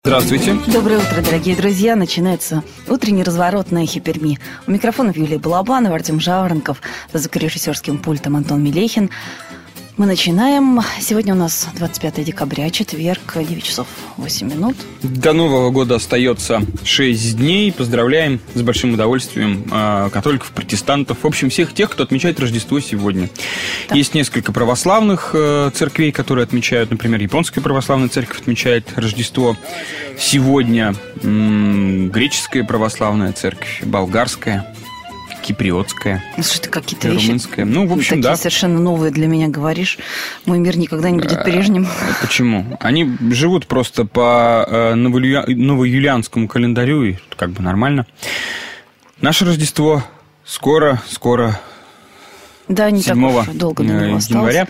Здравствуйте. Доброе утро, дорогие друзья. Начинается утренний разворот на Эхе Перми. У микрофонов Юлия Балабанова, Артем Жаворонков, за звукорежиссерским пультом Антон Мелехин. Мы начинаем. Сегодня у нас 25 декабря, четверг, 9 часов 8 минут. До Нового года остается 6 дней. Поздравляем с большим удовольствием католиков, протестантов, в общем, всех тех, кто отмечает Рождество сегодня. Да. Есть несколько православных церквей, которые отмечают, например, Японская православная церковь отмечает Рождество сегодня, Греческая православная церковь, Болгарская, Киприотская, слушай, ты какие-то вещи румынская. Ну, в общем, такие да. Совершенно новые для меня говоришь. Мой мир никогда не будет прежним. Почему? Они живут просто по новоюлианскому календарю, и как бы нормально. Наше Рождество скоро. Да, не 7 так уж долго до него января.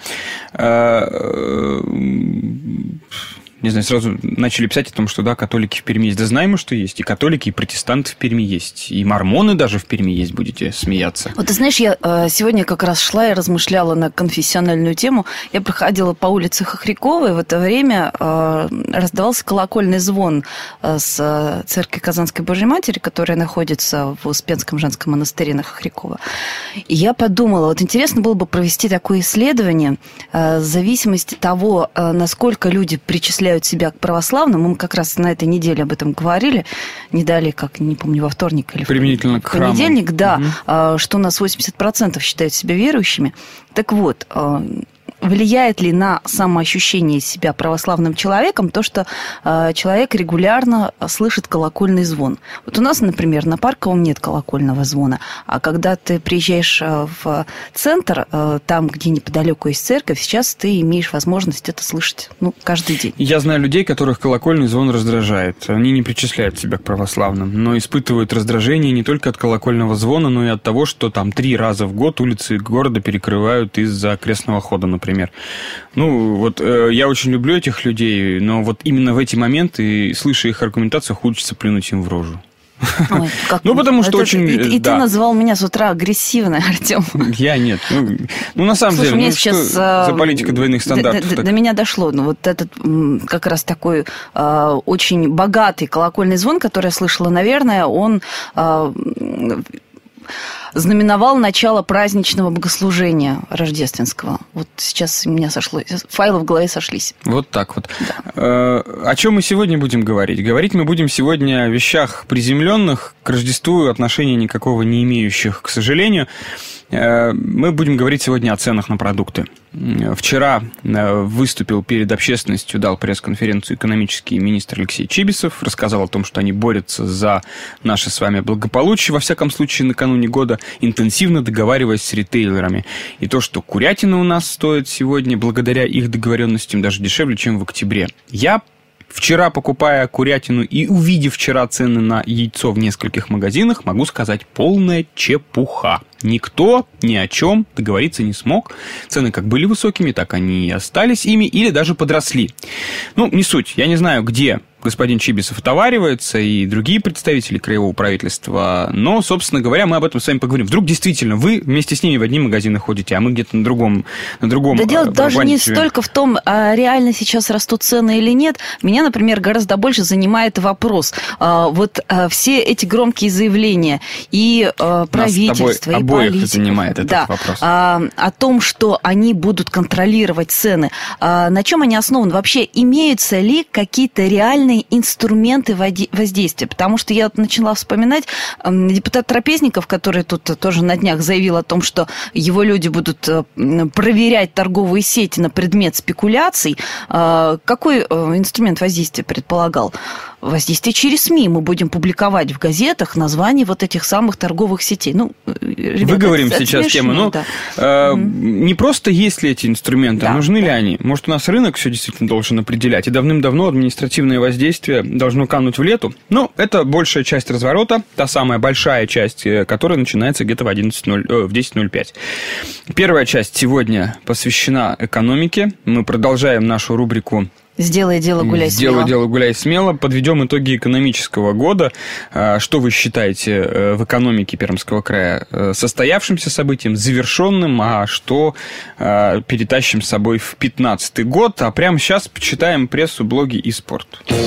Не знаю, сразу начали писать о том, что да, католики в Перми есть. Да знаем мы, что есть. И католики, и протестанты в Перми есть. И мормоны даже в Перми есть, будете смеяться. Вот ты знаешь, я сегодня как раз шла и размышляла на конфессиональную тему. Я проходила по улице Хохрякова, и в это время раздавался колокольный звон с церкви Казанской Божьей Матери, которая находится в Успенском женском монастыре на Хохрякова. И я подумала, вот интересно было бы провести такое исследование в зависимости от того, насколько люди причисляют себя к православным. Мы как раз на этой неделе об этом говорили. Не далее, как, не помню, во вторник или применительно к храму. Понедельник, да, что у нас 80% считают себя верующими. Так вот, влияет ли на самоощущение себя православным человеком то, что человек регулярно слышит колокольный звон? Вот у нас, например, на Парковом нет колокольного звона, а когда ты приезжаешь в центр, там, где неподалеку есть церковь, сейчас ты имеешь возможность это слышать каждый день. Я знаю людей, которых колокольный звон раздражает. Они не причисляют себя к православным, но испытывают раздражение не только от колокольного звона, но и от того, что там 3 раза в год улицы города перекрывают из-за крестного хода, например. Ну, вот я очень люблю этих людей, но вот именно в эти моменты, слыша их аргументацию, хочется плюнуть им в рожу. Ой, ну, потому что очень... И ты называл меня с утра агрессивной, Артем. Я нет. Ну, на самом деле, меня сейчас, что за политика двойных стандартов? До меня дошло. Вот этот как раз такой очень богатый колокольный звон, который я слышала, наверное, он... знаменовал начало праздничного богослужения рождественского. Вот сейчас у меня файлы в голове сошлись. Вот так вот. Да. О чем мы сегодня будем говорить? Говорить мы будем сегодня о вещах приземленных, к Рождеству отношения никакого не имеющих, к сожалению. Мы будем говорить сегодня о ценах на продукты. Вчера выступил перед общественностью, дал пресс-конференцию экономический министр Алексей Чибисов, рассказал о том, что они борются за наше с вами благополучие, во всяком случае, накануне года, интенсивно договариваясь с ритейлерами. И то, что курятина у нас стоит сегодня, благодаря их договоренностям, даже дешевле, чем в октябре. Я вчера, покупая курятину и увидев вчера цены на яйцо в нескольких магазинах, могу сказать, полная чепуха. Никто ни о чем договориться не смог. Цены как были высокими, так они и остались ими, или даже подросли. Ну, не суть. Я не знаю, где господин Чибисов отоваривается и другие представители краевого правительства, но, собственно говоря, мы об этом с вами поговорим. Вдруг действительно вы вместе с ними в одни магазины ходите, а мы где-то на другом Да дело даже не столько в том, реально сейчас растут цены или нет. Меня, например, гораздо больше занимает вопрос. Вот все эти громкие заявления и правительства, и политиков, занимает этот вопрос. О том, что они будут контролировать цены. На чем они основаны? Вообще, имеются ли какие-то реальные инструменты воздействия? Потому что я начала вспоминать депутат Трапезников, который тут тоже на днях заявил о том, что его люди будут проверять торговые сети на предмет спекуляций. Какой инструмент воздействия предполагал? Воздействие через СМИ. Мы будем публиковать в газетах названия вот этих самых торговых сетей. Ребята, выговорим сейчас тему. Да. Не просто есть ли эти инструменты, а нужны ли они? Может, у нас рынок все действительно должен определять, и давным-давно административное воздействие должно кануть в лету. Но это большая часть разворота, та самая большая часть, которая начинается где-то в 10:05. Первая часть сегодня посвящена экономике. Мы продолжаем нашу рубрику Сделай дело, гуляй смело. Сделай дело, гуляй смело. Подведем итоги экономического года. Что вы считаете в экономике Пермского края состоявшимся событием, завершенным, а что перетащим с собой в 2015 год? А прямо сейчас почитаем прессу, блоги и спорт.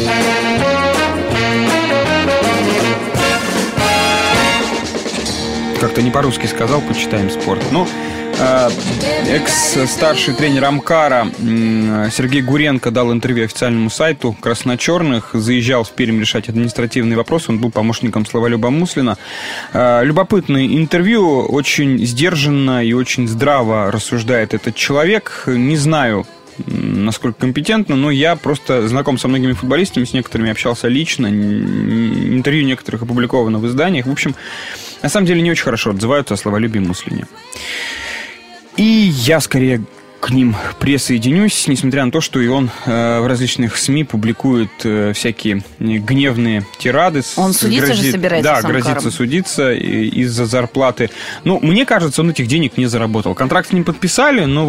Как-то не по-русски сказал, почитаем спорт. Экс-старший тренер Амкара Сергей Гуренко дал интервью официальному сайту красно-черных. Заезжал в Пермь решать административные вопросы. Он был помощником Славолюба Муслина. Любопытное интервью. Очень сдержанно и очень здраво рассуждает этот человек. Не знаю, насколько компетентно, но я просто знаком со многими футболистами, с некоторыми общался лично. Интервью некоторых опубликовано в изданиях. В общем, на самом деле не очень хорошо отзываются о Славолюбе Муслине. И я скорее к ним присоединюсь, несмотря на то, что и он в различных СМИ публикует всякие гневные тирады. Он судиться же собирается с Амкаром. Грозится судиться из-за зарплаты. Мне кажется, он этих денег не заработал. Контракт с ним подписали, но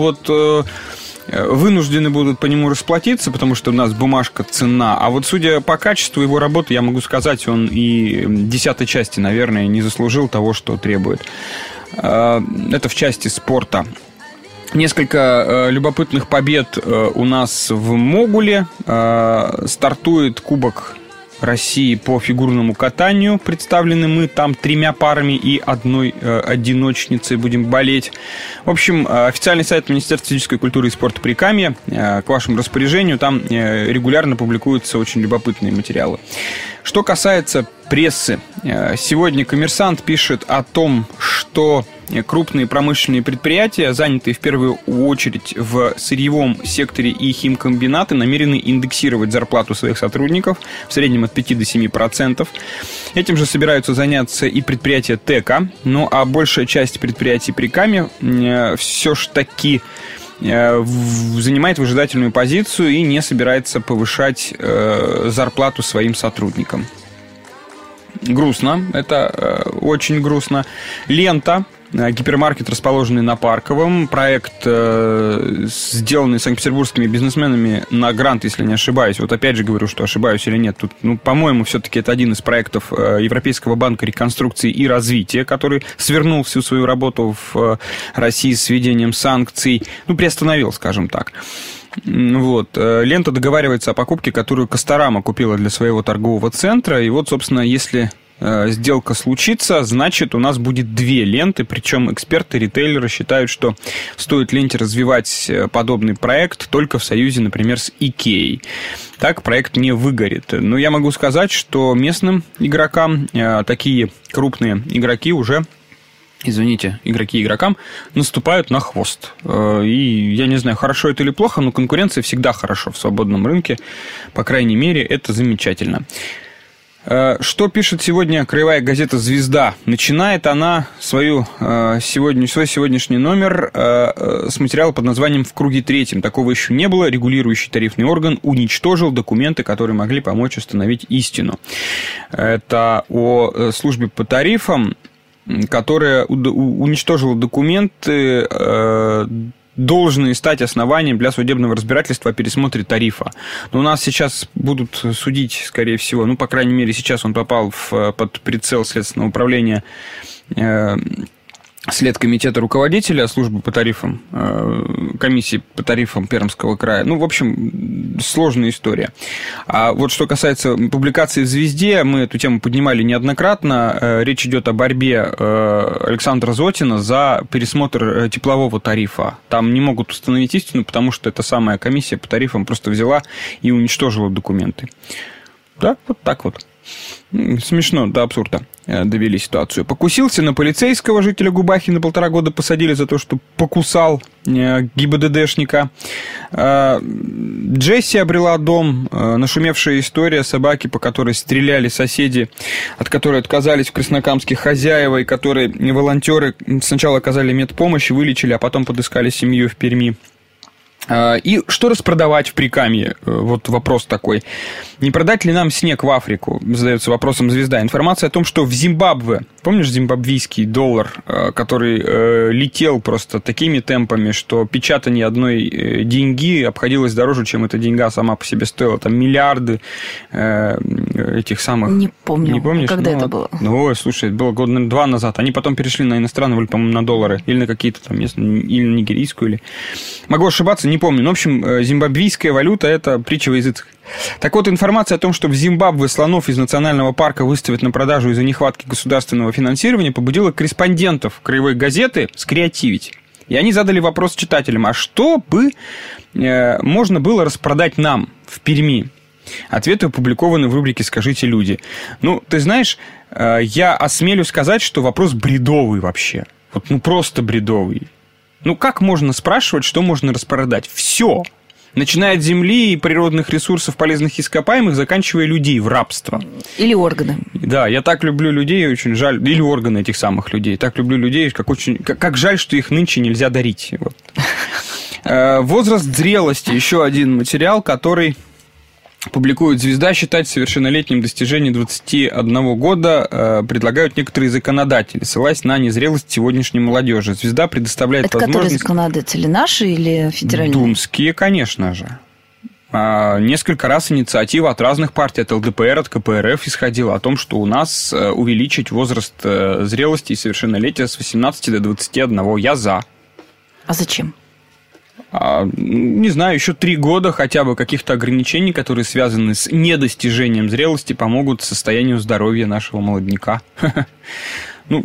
вынуждены будут по нему расплатиться, потому что у нас бумажка ценна. А судя по качеству его работы, я могу сказать, он и 10 части, наверное, не заслужил того, что требует. Это в части спорта. Несколько любопытных побед у нас в Могуле. Стартует Кубок России по фигурному катанию. Представлены мы там 3 парами и одной одиночницей будем болеть. В общем, официальный сайт Министерства физической культуры и спорта Прикамья к вашему распоряжению. Там регулярно публикуются очень любопытные материалы. Что касается прессы, сегодня «Коммерсант» пишет о том, что крупные промышленные предприятия, занятые в первую очередь в сырьевом секторе и химкомбинаты, намерены индексировать зарплату своих сотрудников в среднем от 5 до 7%. Этим же собираются заняться и предприятия ТЭКа. А большая часть предприятий Прикамья все ж таки занимает выжидательную позицию и не собирается повышать зарплату своим сотрудникам. Грустно, это очень грустно. Лента, гипермаркет, расположенный на Парковом. Проект, сделанный санкт-петербургскими бизнесменами на грант, если не ошибаюсь. Опять же говорю, что ошибаюсь или нет. Тут, по-моему, все-таки это один из проектов Европейского банка реконструкции и развития, который свернул всю свою работу в России с введением санкций. Приостановил, скажем так. Лента договаривается о покупке, которую Касторама купила для своего торгового центра. И собственно, если сделка случится, значит, у нас будет 2 ленты. Причем эксперты, ритейлеры считают, что стоит ленте развивать подобный проект только в союзе, например, с Икеей. Так проект не выгорит. Но я могу сказать, что местным игрокам такие крупные игроки уже... игроки игрокам наступают на хвост. И я не знаю, хорошо это или плохо, но конкуренция всегда хорошо в свободном рынке. По крайней мере, это замечательно. Что пишет сегодня краевая газета «Звезда»? Начинает она свой сегодняшний номер с материала под названием «В круге третьем». Такого еще не было. Регулирующий тарифный орган уничтожил документы, которые могли помочь установить истину. Это о службе по тарифам, которая уничтожила документы, должны стать основанием для судебного разбирательства о пересмотре тарифа. Но у нас сейчас будут судить, скорее всего, по крайней мере, сейчас он попал под прицел Следственного управления следкомитета руководителя службы по тарифам, комиссии по тарифам Пермского края. В общем, сложная история. А что касается публикации в «Звезде», мы эту тему поднимали неоднократно. Речь идет о борьбе Александра Зотина за пересмотр теплового тарифа. Там не могут установить истину, потому что эта самая комиссия по тарифам просто взяла и уничтожила документы. Да, так. Смешно, до абсурда довели ситуацию. Покусился на полицейского жителя Губахи, на 1,5 года посадили за то, что покусал ГИБДДшника. Джесси обрела дом. Нашумевшая история собаки, по которой стреляли соседи, от которой отказались в Краснокамске хозяева, и которые волонтеры сначала оказали медпомощь, вылечили, а потом подыскали семью в Перми. И что распродавать в Прикамье? Вот вопрос такой. Не продать ли нам снег в Африку? Задается вопросом «Звезда». Информация о том, что в Зимбабве, помнишь зимбабвийский доллар, который летел просто такими темпами, что печатание одной деньги обходилось дороже, чем эта деньга сама по себе стоила. Там миллиарды этих самых... Не помню. Не помнишь? Когда это было? Ой, слушай, это было года, наверное, 2 назад. Они потом перешли на иностранную валюту, по-моему, на доллары. Или на какие-то там местные, или на нигерийскую, или... Могу ошибаться, не помню. Но, в общем, зимбабвийская валюта – это притча во языцах. Так вот, информация о том, что в Зимбабве слонов из национального парка выставят на продажу из-за нехватки государственного финансирования, побудила корреспондентов краевой газеты скреативить. И они задали вопрос читателям, а что бы можно было распродать нам в Перми? Ответы опубликованы в рубрике «Скажите, люди». Ну, ты знаешь, я осмелюсь сказать, что вопрос бредовый вообще. Вот, ну, просто бредовый. Ну, как можно спрашивать, что можно распродать? Все. Начиная от земли и природных ресурсов, полезных ископаемых, заканчивая людей в рабство. Или органы. Да, я так люблю людей, очень жаль. Или органы этих самых людей. Так люблю людей, как жаль, что их нынче нельзя дарить. Вот. Возраст зрелости. Еще один материал, который... Публикует «Звезда», считать совершеннолетним достижение 21 года предлагают некоторые законодатели, ссылаясь на незрелость сегодняшней молодежи. «Звезда» предоставляет это возможность... Это которые законодатели, наши или федеральные? Думские, конечно же. Несколько раз инициатива от разных партий, от ЛДПР, от КПРФ исходила о том, что у нас увеличить возраст зрелости и совершеннолетия с 18 до 21. Я за. А зачем? Не знаю, еще 3 года хотя бы каких-то ограничений, которые связаны с недостижением зрелости, помогут состоянию здоровья нашего молодняка. Ну,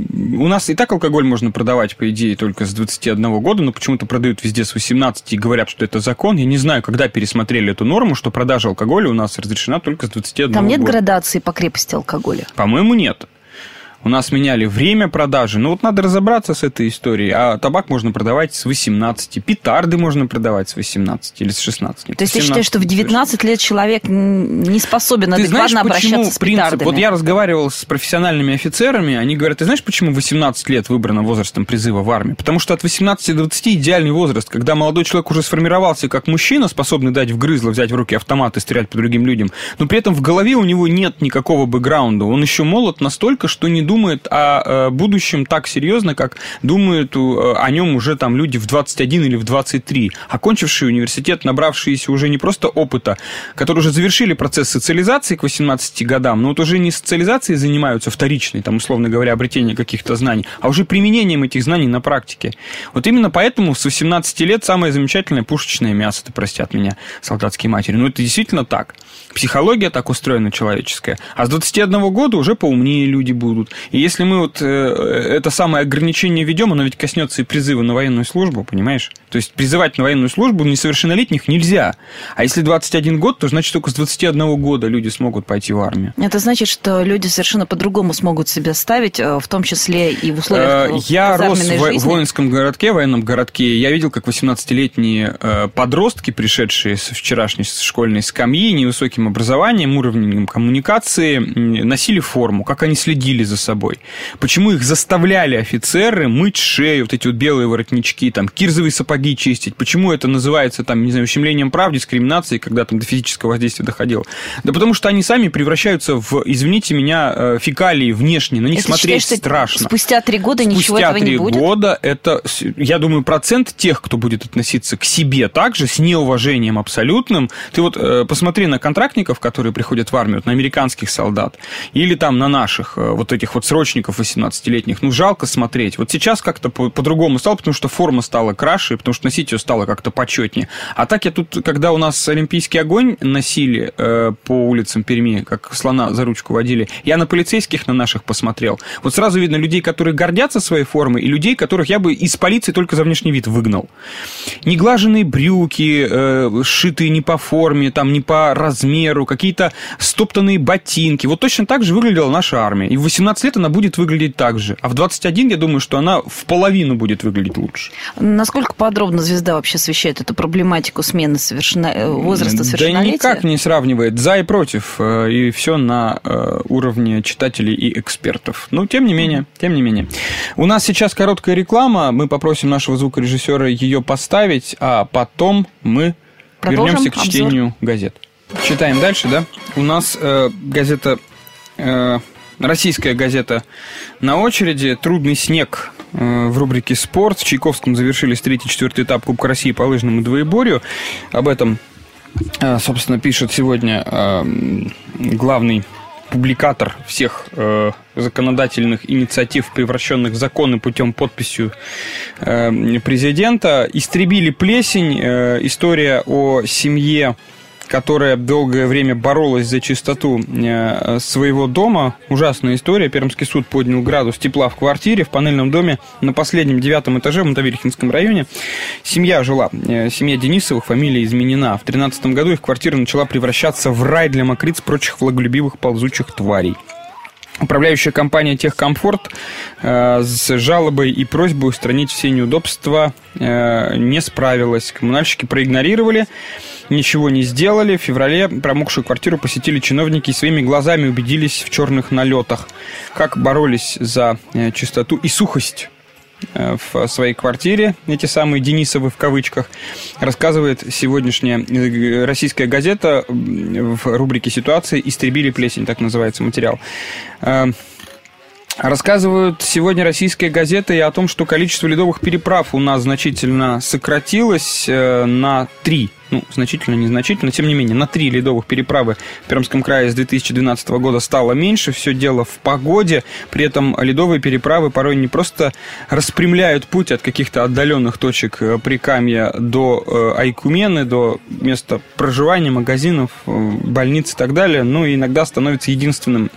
у нас и так алкоголь можно продавать, по идее, только с 21 года, но почему-то продают везде с 18 и говорят, что это закон. Я не знаю, когда пересмотрели эту норму, что продажа алкоголя у нас разрешена только с 21 года. Там нет градации по крепости алкоголя? По-моему, нет. У нас меняли время продажи. Ну, вот надо разобраться с этой историей. А табак можно продавать с 18. Петарды можно продавать с 18 или с 16. Нет, то есть, ты считаешь, что в 19 лет человек не способен адекватно обращаться с петардами? Вот я разговаривал с профессиональными офицерами, они говорят, ты знаешь, почему 18 лет выбрано возрастом призыва в армию? Потому что от 18 до 20 идеальный возраст, когда молодой человек уже сформировался как мужчина, способный дать в грызло, взять в руки автомат и стрелять по другим людям, но при этом в голове у него нет никакого бэкграунда. Он еще молод настолько, что не думает о будущем так серьезно, как думают о нем уже там люди в 21 или в 23, окончившие университет, набравшиеся уже не просто опыта, которые уже завершили процесс социализации к 18 годам, но вот уже не социализацией занимаются вторичной, там, условно говоря, обретением каких-то знаний, а уже применением этих знаний на практике. Вот именно поэтому с 18 лет самое замечательное пушечное мясо, это простят меня солдатские матери. Но это действительно так. Психология так устроена человеческая. А с 21 года уже поумнее люди будут. И если мы вот это самое ограничение ведем, оно ведь коснется и призыва на военную службу, понимаешь? То есть призывать на военную службу несовершеннолетних нельзя. А если 21 год, то значит только с 21 года люди смогут пойти в армию. Это значит, что люди совершенно по-другому смогут себя ставить, в том числе и в условиях Я рос жизни. В воинском городке, военном городке. Я видел, как 18-летние подростки, пришедшие с вчерашней школьной скамьи, невысоким образованием, уровнем коммуникации, носили форму, как они следили за собой. Почему их заставляли офицеры мыть шею, вот эти вот белые воротнички, там, кирзовые сапоги чистить? Почему это называется, там, не знаю, ущемлением прав, дискриминацией, когда там до физического воздействия доходило? Да потому что они сами превращаются в, извините меня, фекалии внешне, на них смотреть страшно. Спустя 3 года ничего этого не будет? Спустя 3 года это, я думаю, процент тех, кто будет относиться к себе также, с неуважением абсолютным. Ты вот посмотри на контрактников, которые приходят в армию, вот на американских солдат, или там на наших, вот этих вот срочников 18-летних, ну, жалко смотреть. Вот сейчас как-то по-другому стало, потому что форма стала краше, потому что носить ее стало как-то почетнее. А так я тут, когда у нас олимпийский огонь носили по улицам Перми, как слона за ручку водили, я на полицейских на наших посмотрел. Вот сразу видно людей, которые гордятся своей формой, и людей, которых я бы из полиции только за внешний вид выгнал. Неглаженные брюки, сшитые не по форме, там, не по размеру, какие-то стоптанные ботинки. Вот точно так же выглядела наша армия. И в 18 лет она будет выглядеть так же. А в 21, я думаю, что она в половину будет выглядеть лучше. Насколько подробно «Звезда» вообще освещает эту проблематику смены возраста совершеннолетия? Да никак не сравнивает. За и против. И все на уровне читателей и экспертов. Но тем не менее. У нас сейчас короткая реклама. Мы попросим нашего звукорежиссера ее поставить, а потом мы вернемся к чтению газет. Читаем дальше, да? У нас газета, российская газета на очереди. «Трудный снег» в рубрике «Спорт». В Чайковском завершились 3-4 этап Кубка России по лыжному двоеборью. Об этом, собственно, пишет сегодня главный публикатор всех законодательных инициатив, превращенных в законы путем подписью президента. «Истребили плесень». История о семье, которая долгое время боролась за чистоту своего дома. Ужасная история. Пермский суд поднял градус тепла в квартире в панельном доме на последнем 9 этаже в Мотовилихинском районе. Семья Денисовых, фамилия изменена. В 2013 году их квартира начала превращаться в рай для мокриц, прочих влаголюбивых ползучих тварей. Управляющая компания «Техкомфорт» с жалобой и просьбой устранить все неудобства не справилась. Коммунальщики проигнорировали, ничего не сделали. В феврале промокшую квартиру посетили чиновники и своими глазами убедились в черных налетах. Как боролись за чистоту и сухость в своей квартире, эти самые Денисовы в кавычках, рассказывает сегодняшняя российская газета в рубрике «Ситуации». «Истребили плесень», так называется материал. Рассказывают сегодня российские газеты и о том, что количество ледовых переправ у нас значительно сократилось на 3. Значительно, незначительно, тем не менее, на 3 ледовых переправы в Пермском крае с 2012 года стало меньше. Все дело в погоде. При этом ледовые переправы порой не просто распрямляют путь от каких-то отдаленных точек Прикамья до Айкумены, до места проживания, магазинов, больниц и так далее, но иногда становится единственным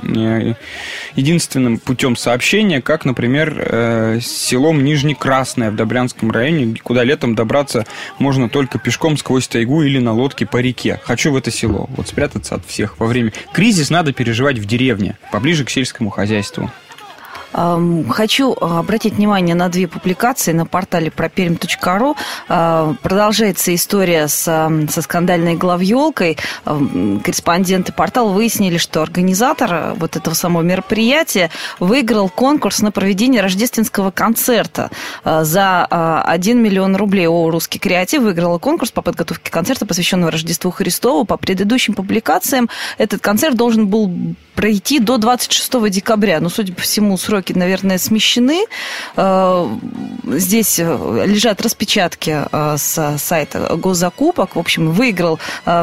путем сообщения, как, например, с селом Нижнекрасное в Добрянском районе, куда летом добраться можно только пешком сквозь тайгу или на лодке по реке. Хочу в это село. Вот спрятаться от всех во время. Кризис надо переживать в деревне, поближе к сельскому хозяйству. Хочу обратить внимание на 2 публикации на портале properm.ru. Продолжается история со скандальной главьелкой. Корреспонденты портала выяснили, что организатор вот этого самого мероприятия выиграл конкурс на проведение рождественского концерта за 1 миллион рублей. Русский креатив выиграла конкурс по подготовке концерта, посвященного Рождеству Христову. По предыдущим публикациям этот концерт должен был пройти до 26 декабря. Судя по всему, сроки, наверное, смещены. Здесь лежат распечатки с сайта госзакупок. В общем, выиграл,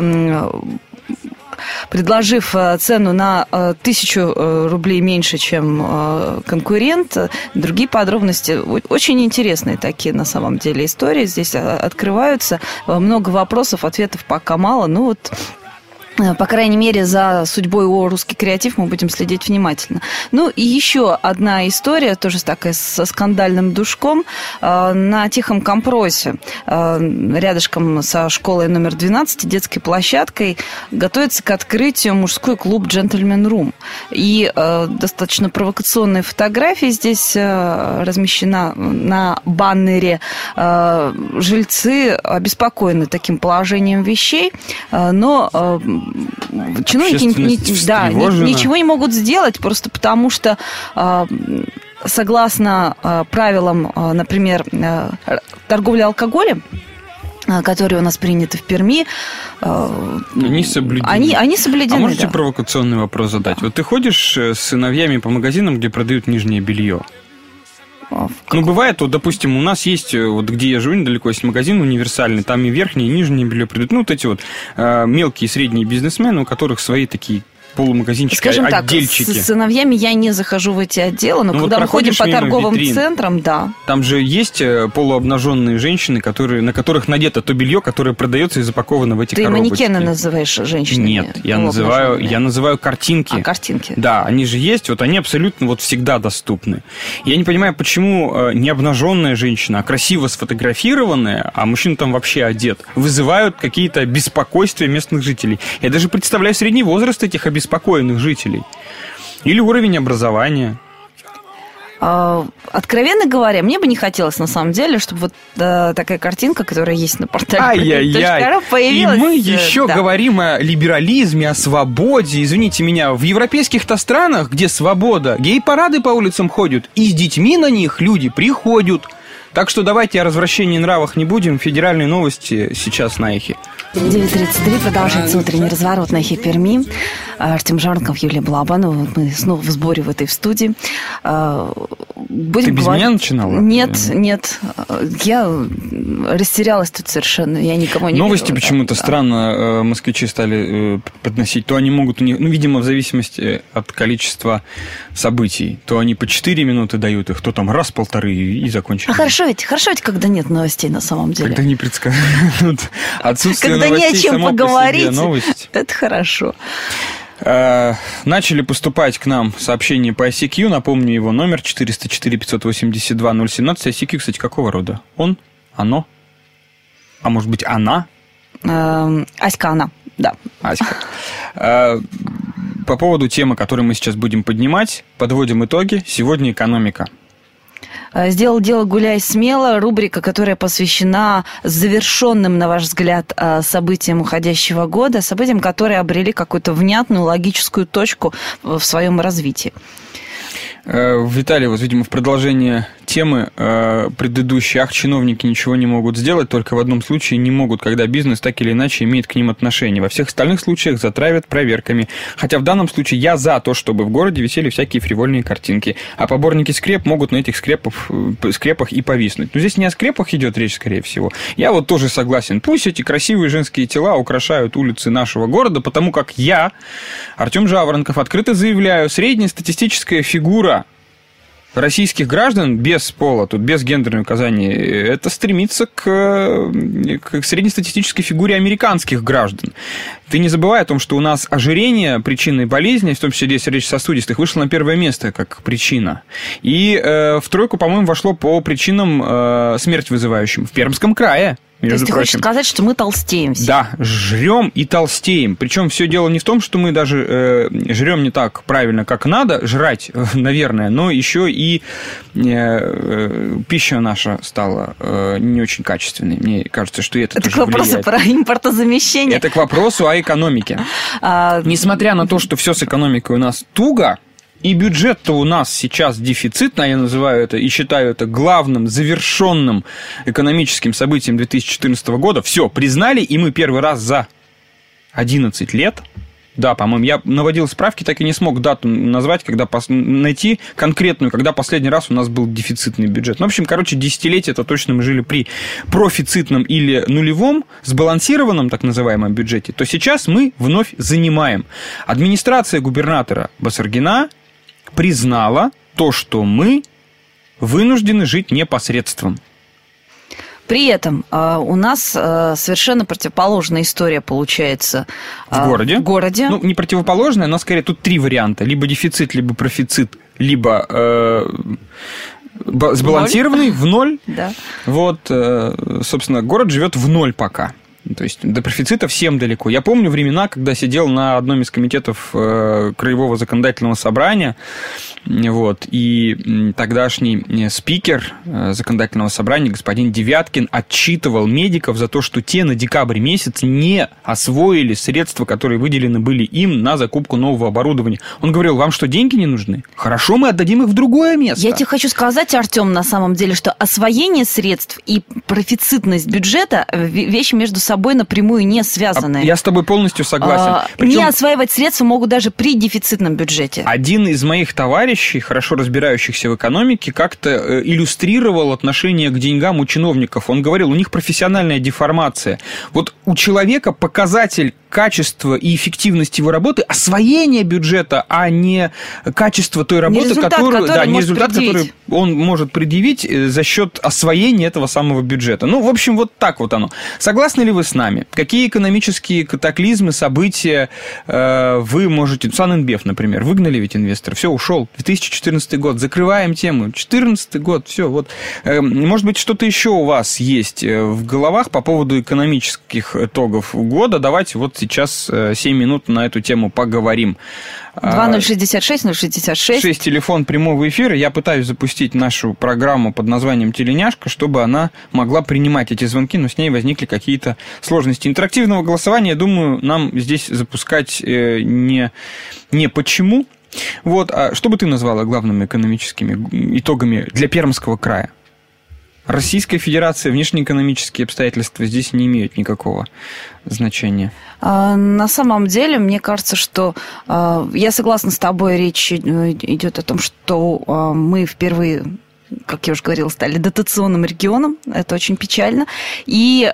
предложив цену на 1000 рублей меньше, чем конкурент. Другие подробности очень интересные такие, на самом деле, истории здесь открываются. Много вопросов, ответов пока мало. По крайней мере, за судьбой ООО «Русский креатив» мы будем следить внимательно. И еще одна история, тоже такая со скандальным душком. На Тихом Компросе, рядышком со школой номер 12, детской площадкой, готовится к открытию мужской клуб «Джентльмен Рум». И достаточно провокационная фотография здесь размещена на баннере. Жильцы обеспокоены таким положением вещей, но чиновники ничего не могут сделать, просто потому что согласно правилам, например, торговли алкоголем, которые у нас приняты в Перми, они соблюдены. Они соблюдены. А можете провокационный вопрос задать? Вот ты ходишь с сыновьями по магазинам, где продают нижнее белье? Бывает, допустим, у нас есть, где я живу, недалеко есть магазин универсальный, там и верхнее, и нижнее белье продают. Эти мелкие и средние бизнесмены, у которых свои такие полумагазинчики, скажем отдельчики. Так, с сыновьями я не захожу в эти отделы, но когда мы ходим по торговым центрам, да. Там же есть полуобнаженные женщины, на которых надето то белье, которое продается и запаковано в эти коробочки. Ты манекены называешь женщинами? Нет, я называю картинки. Картинки. Да, они же есть, они абсолютно всегда доступны. Я не понимаю, почему не обнаженная женщина, а красиво сфотографированная, а мужчина там вообще одет, вызывают какие-то беспокойства местных жителей. Я даже представляю средний возраст этих обеспокоенных жителей. Или уровень образования. Откровенно говоря, мне бы не хотелось, на самом деле, чтобы вот такая картинка, которая есть на портале Ай-яй-яй. появилась. И мы еще говорим о либерализме, о свободе. Извините меня, в европейских-то странах, где свобода, гей-парады по улицам ходят, и с детьми на них люди приходят. Так что давайте о развращении нравах не будем. Федеральные новости сейчас на эхе. 9:33, продолжается утренний разворот на эхе Перми. Артем Жарнков, Юлия Балабанова. Мы снова в сборе в этой студии. Ты без меня начинала? Нет. Я растерялась тут совершенно. Я никому не Новости верила, почему-то странно москвичи стали подносить. То они могут у них, видимо, в зависимости от количества событий, то они по 4 минуты дают их, то там раз, полторы и закончили. Хорошо ведь, когда нет новостей на самом деле. Когда не предсказывают. Отсутствие когда новостей не о чем само поговорить, по себе новость. это хорошо. Начали поступать к нам сообщения по ICQ. Напомню его номер 404-582-017. ICQ, кстати, какого рода? Он? Оно? А может быть, она? Аська, она, да. Аська. По поводу темы, которую мы сейчас будем поднимать, подводим итоги. Сегодня экономика. «Сделал дело, гуляй смело», рубрика, которая посвящена завершенным, на ваш взгляд, событиям уходящего года, событиям, которые обрели какую-то внятную логическую точку в своем развитии. Виталий, вот, видимо, в продолжение темы предыдущей, чиновники ничего не могут сделать, только в одном случае не могут, когда бизнес так или иначе имеет к ним отношение. Во всех остальных случаях затравят проверками. Хотя в данном случае я за то, чтобы в городе висели всякие фривольные картинки, а поборники скреп могут на этих скрепах и повиснуть. Но здесь не о скрепах идет речь, скорее всего. Я вот тоже согласен. Пусть эти красивые женские тела украшают улицы нашего города, потому как я, Артем Жаворонков, открыто заявляю, среднестатистическая фигура российских граждан без пола, тут без гендерных указаний, это стремится к среднестатистической фигуре американских граждан. Ты не забывай о том, что у нас ожирение причиной болезни, в том числе сердечно-сосудистых, вышло на первое место как причина. И в тройку, по-моему, вошло по причинам смерть вызывающим в Пермском крае. То есть ты хочешь сказать, что мы толстеем все? Да, жрем и толстеем. Причем все дело не в том, что мы даже жрем не так правильно, как надо жрать, наверное, но еще и пища наша стала не очень качественной. Мне кажется, что это тоже влияет. Это к вопросу про импортозамещение. Это к вопросу о экономике. Несмотря на то, что все с экономикой у нас туго, и бюджет-то у нас сейчас дефицитный, я называю это и считаю это главным завершенным экономическим событием 2014 года. Все, признали, и мы первый раз за 11 лет, да, по-моему, я наводил справки, так и не смог дату назвать, найти конкретную, когда последний раз у нас был дефицитный бюджет. Ну, в общем, десятилетие это точно мы жили при профицитном или нулевом, сбалансированном, так называемом, бюджете, то сейчас мы вновь занимаем. Администрация губернатора Басаргина признала то, что мы вынуждены жить непосредством. При этом у нас совершенно противоположная история получается в городе. Ну, не противоположная, но скорее тут три варианта. Либо дефицит, либо профицит, либо сбалансированный в ноль. Да. Вот, собственно, город живет в ноль пока. То есть до профицита всем далеко. Я помню времена, когда сидел на одном из комитетов Краевого законодательного собрания, вот, и тогдашний спикер законодательного собрания господин Девяткин отчитывал медиков за то, что те на декабрь месяц не освоили средства, которые выделены были им на закупку нового оборудования. Он говорил, вам что, деньги не нужны? Хорошо, мы отдадим их в другое место. Я тебе хочу сказать, Артем, на самом деле, что освоение средств и профицитность бюджета – вещи между собой напрямую не связаны. Я с тобой полностью согласен. Причем не осваивать средства могут даже при дефицитном бюджете. Один из моих товарищей, хорошо разбирающихся в экономике, как-то иллюстрировал отношение к деньгам у чиновников. Он говорил, у них профессиональная деформация. Вот у человека показатель качества и эффективности его работы – освоение бюджета, а не качество той работы, которую он может предъявить за счет освоения этого самого бюджета. Ну, в общем, вот так вот оно. Согласны ли вы с нами? Какие экономические катаклизмы, события вы можете... Санэнбеф, например, выгнали ведь инвестора, все, ушел. 2014 год, закрываем тему. 2014 год, все, вот. Может быть, что-то еще у вас есть в головах по поводу экономических итогов года? Давайте вот сейчас 7 минут на эту тему поговорим. 2066-066. 6 телефон прямого эфира. Я пытаюсь запустить нашу программу под названием «Теленяшка», чтобы она могла принимать эти звонки, но с ней возникли какие-то сложности. Интерактивного голосования, я думаю, нам здесь запускать не почему. Вот. А что бы ты назвала главными экономическими итогами для Пермского края? Российская Федерация, внешнеэкономические обстоятельства здесь не имеют никакого значения. На самом деле, мне кажется, что я согласна с тобой, речь идет о том, что мы впервые, как я уже говорила, стали дотационным регионом. Это очень печально. И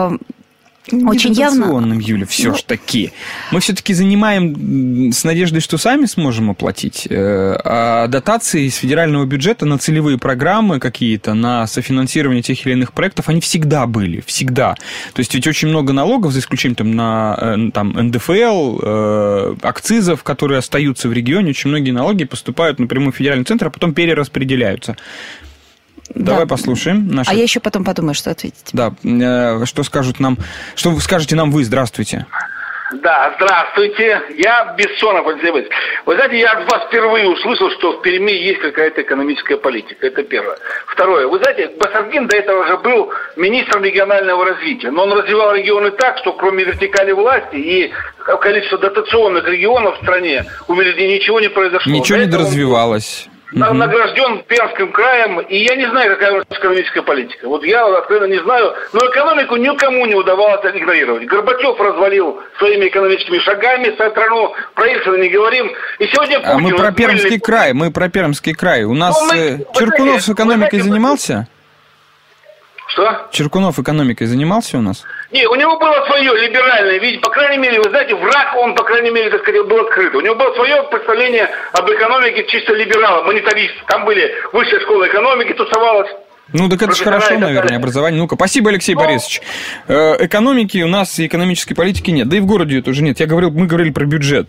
очень явно... Юля, все ж таки. Мы все-таки занимаем с надеждой, что сами сможем оплатить. А дотации из федерального бюджета на целевые программы какие-то, на софинансирование тех или иных проектов, они всегда были. Всегда. То есть ведь очень много налогов, за исключением на НДФЛ, акцизов, которые остаются в регионе. Очень многие налоги поступают напрямую в федеральный центр, а потом перераспределяются. Давай послушаем. А я еще потом подумаю, что ответить. Да. Что скажете нам вы? Здравствуйте. Да, здравствуйте. Я Бессонов Алексей Борисович. Вы знаете, я от вас впервые услышал, что в Перми есть какая-то экономическая политика. Это первое. Второе. Вы знаете, Басаргин до этого уже был министром регионального развития. Но он развивал регионы так, что кроме вертикали власти и количества дотационных регионов в стране ничего не произошло. Ничего не доразвивалось. Награжден Пермским краем, и я не знаю, какая у нас экономическая политика. Вот я откровенно не знаю, но экономику никому не удавалось игнорировать. Горбачев развалил своими экономическими шагами страну, про Ельцина не говорим. И сегодня Путин... мы про Пермский край. У нас Чиркунов экономикой занимался? Что? Чиркунов экономикой занимался у нас? Не, у него было свое либеральное, ведь, по крайней мере, вы знаете, враг он, по крайней мере, так сказать, был открыт. У него было свое представление об экономике чисто либерала, монетарист. Там были высшая школа экономики, тусовалась. Ну, так это же хорошо, наверное, образование. Ну-ка, спасибо, Алексей Борисович. Экономики у нас и экономической политики нет. Да и в городе это уже нет. Мы говорили про бюджет.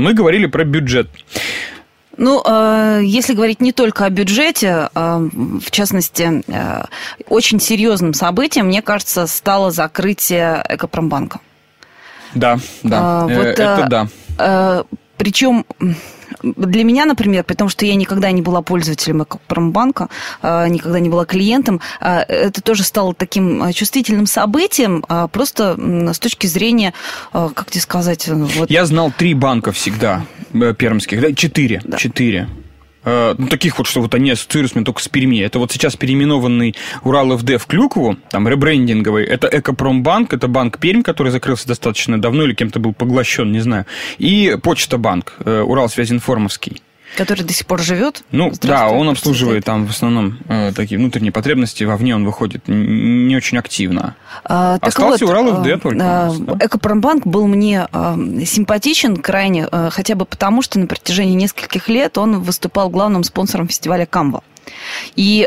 Ну, если говорить не только о бюджете, в частности, очень серьезным событием, мне кажется, стало закрытие Экопромбанка. Да, это да. Причем для меня, например, при том, что я никогда не была пользователем Экопромбанка, никогда не была клиентом, это тоже стало таким чувствительным событием, просто с точки зрения, как тебе сказать... Вот... Я знал 3 банка всегда пермских, 4. Да. 4. Таких вот, что вот они ассоциируются мне только с Перми. Это вот сейчас переименованный Урал ФД в Клюкву, там ребрендинговый. Это Экопромбанк, это банк Пермь, который закрылся достаточно давно или кем-то был поглощен, не знаю. И Почта-банк, Уралсвязинформовский. Который до сих пор живет? Ну, да, он обслуживает там в основном такие внутренние потребности, вовне он выходит не очень активно. Остался Урал ФД только. Экопромбанк был мне симпатичен крайне, хотя бы потому, что на протяжении нескольких лет он выступал главным спонсором фестиваля «Камва». И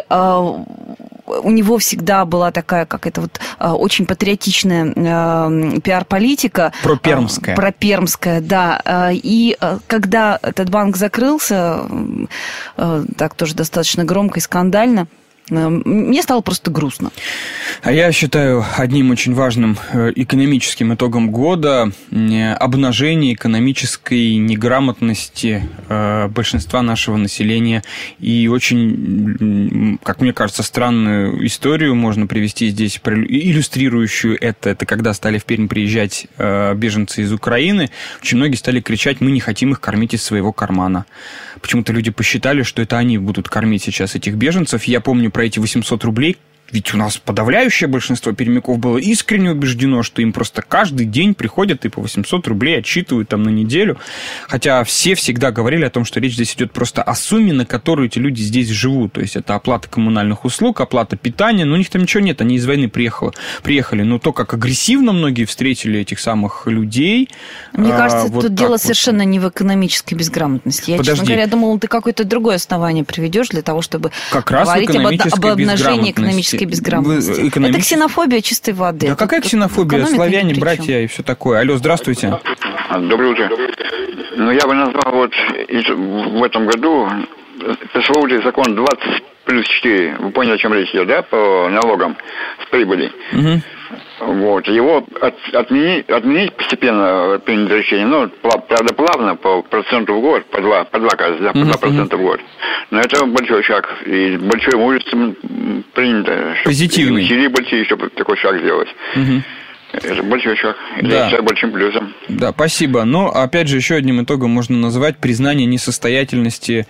у него всегда была такая, как это вот, очень патриотичная пиар-политика. Пропермская, да. И когда этот банк закрылся, так тоже достаточно громко и скандально, мне стало просто грустно. А я считаю одним очень важным экономическим итогом года обнажение экономической неграмотности большинства нашего населения. И очень, как мне кажется, странную историю можно привести здесь, иллюстрирующую это. Это когда стали в Пермь приезжать беженцы из Украины, очень многие стали кричать: мы не хотим их кормить из своего кармана. Почему-то люди посчитали, что это они будут кормить сейчас этих беженцев. Я помню про эти 800 рублей. Ведь у нас подавляющее большинство пермяков было искренне убеждено, что им просто каждый день приходят и по 800 рублей отчитывают там на неделю. Хотя все всегда говорили о том, что речь здесь идет просто о сумме, на которую эти люди здесь живут. То есть это оплата коммунальных услуг, оплата питания. Но у них там ничего нет, они из войны приехали. Но то, как агрессивно многие встретили этих самых людей... Мне кажется, вот тут дело совершенно не в экономической безграмотности. Я, честно говоря, думала, ты какое-то другое основание приведешь для того, чтобы как раз говорить об обнажении экономической безграмотности. Это ксенофобия чистой воды. Да какая ксенофобия? Славяне, братья и все такое. Алло, здравствуйте. Доброе утро. Ну, я бы назвал в этом году пресловутый закон 20+4. Вы поняли, о чем речь идет, да? По налогам с прибыли. Угу. Вот. Его отменить постепенно принято решение, ну, правда, плавно, по проценту в год, по 2, кажется, да, по 2% в год. Но это большой шаг, и большое мужество принято. Позитивный. Усилия большие, чтобы такой шаг сделать. Это большой шаг. Да. Это большим плюсом. Да, спасибо. Но, опять же, еще одним итогом можно назвать признание несостоятельности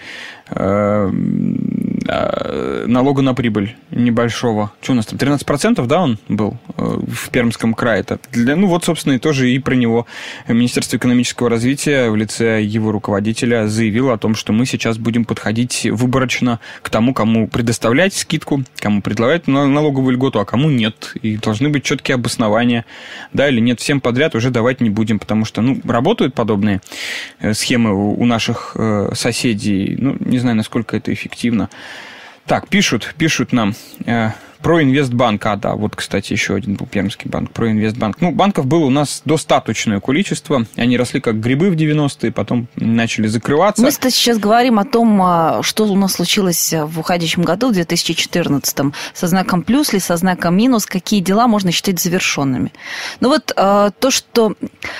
налога на прибыль небольшого. Что у нас там, 13%, да, он был в Пермском крае? Это ну, вот, собственно, и тоже и про него Министерство экономического развития в лице его руководителя заявило о том, что мы сейчас будем подходить выборочно к тому, кому предоставлять скидку, кому предлагать налоговую льготу, а кому нет. И должны быть четкие обоснования, да или нет. Всем подряд уже давать не будем, потому что, ну, работают подобные схемы у наших соседей. Ну, не знаю, насколько это эффективно. Так, пишут нам про Инвестбанк. Да, вот, кстати, еще один был Пермский банк, про Инвестбанк. Ну, банков было у нас достаточное количество. Они росли как грибы в 90-е, потом начали закрываться. Мы сейчас говорим о том, что у нас случилось в уходящем году, в 2014-м, со знаком плюс или со знаком минус, какие дела можно считать завершенными. Ну вот то, что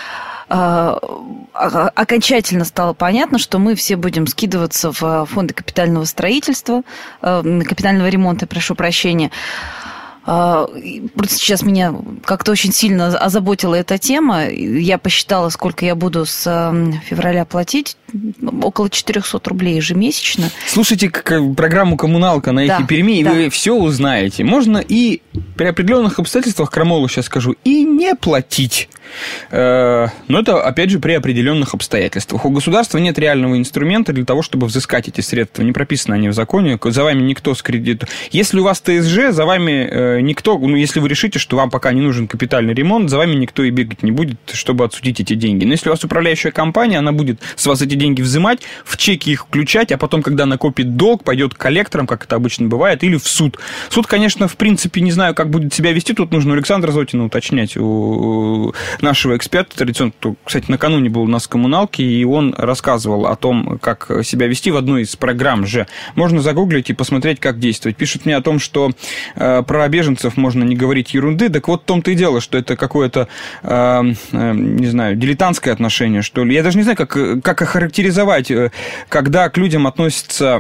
окончательно стало понятно, что мы все будем скидываться в фонды капитального строительства, капитального ремонта, прошу прощения. Просто сейчас меня как-то очень сильно озаботила эта тема. Я посчитала, сколько я буду с февраля платить. Около 400 рублей ежемесячно. Слушайте программу «Коммуналка» на Эхе Перми, и вы все узнаете. Можно и при определенных обстоятельствах, крамолу сейчас скажу, и не платить. Но это, опять же, при определенных обстоятельствах. У государства нет реального инструмента для того, чтобы взыскать эти средства. Не прописаны они в законе. За вами никто с кредитом. Если у вас ТСЖ, за вами никто... Ну, если вы решите, что вам пока не нужен капитальный ремонт, за вами никто и бегать не будет, чтобы отсудить эти деньги. Но если у вас управляющая компания, она будет с вас эти деньги взимать, в чеки их включать, а потом, когда накопит долг, пойдет к коллекторам, как это обычно бывает, или в суд. Суд, конечно, в принципе, не знаю, как будет себя вести. Тут нужно у Александра Зотина уточнять, у нашего эксперта традиционно, кто, кстати, накануне был у нас в «Коммуналке», и он рассказывал о том, как себя вести в одной из программ же. Можно загуглить и посмотреть, как действовать. Пишут мне о том, что про беженцев можно не говорить ерунды. Так вот в том-то и дело, что это какое-то, не знаю, дилетантское отношение, что ли. Я даже не знаю, как охарактеризовать, когда к людям относятся,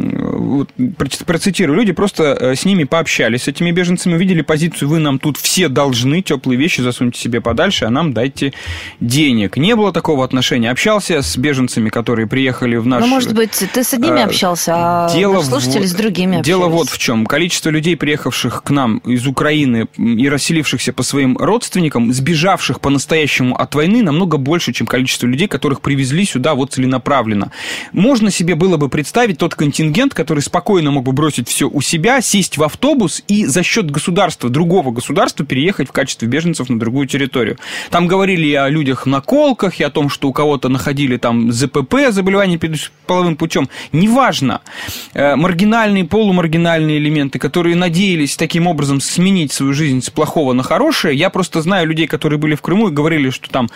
процитирую, люди просто с ними пообщались, с этими беженцами, увидели позицию: вы нам тут все должны, теплые вещи засуньте себе подальше, а нам дайте денег. Не было такого отношения. Общался с беженцами, которые приехали в наш... Ну, может быть, ты с одними общался, а слушатели с другими общались. Дело вот в чем. Количество людей, приехавших к нам из Украины и расселившихся по своим родственникам, сбежавших по-настоящему от войны, намного больше, чем количество людей, которых привезли сюда вот целенаправленно. Можно себе было бы представить тот контингент, который спокойно мог бы бросить все у себя, сесть в автобус и за счет государства, другого государства, переехать в качестве беженцев на другую территорию. Там говорили и о людях на колках, и о том, что у кого-то находили там ЗПП, заболевание половым путем. Неважно. Маргинальные, полумаргинальные элементы, которые надеялись таким образом сменить свою жизнь с плохого на хорошее. Я просто знаю людей, которые были в Крыму и говорили, что там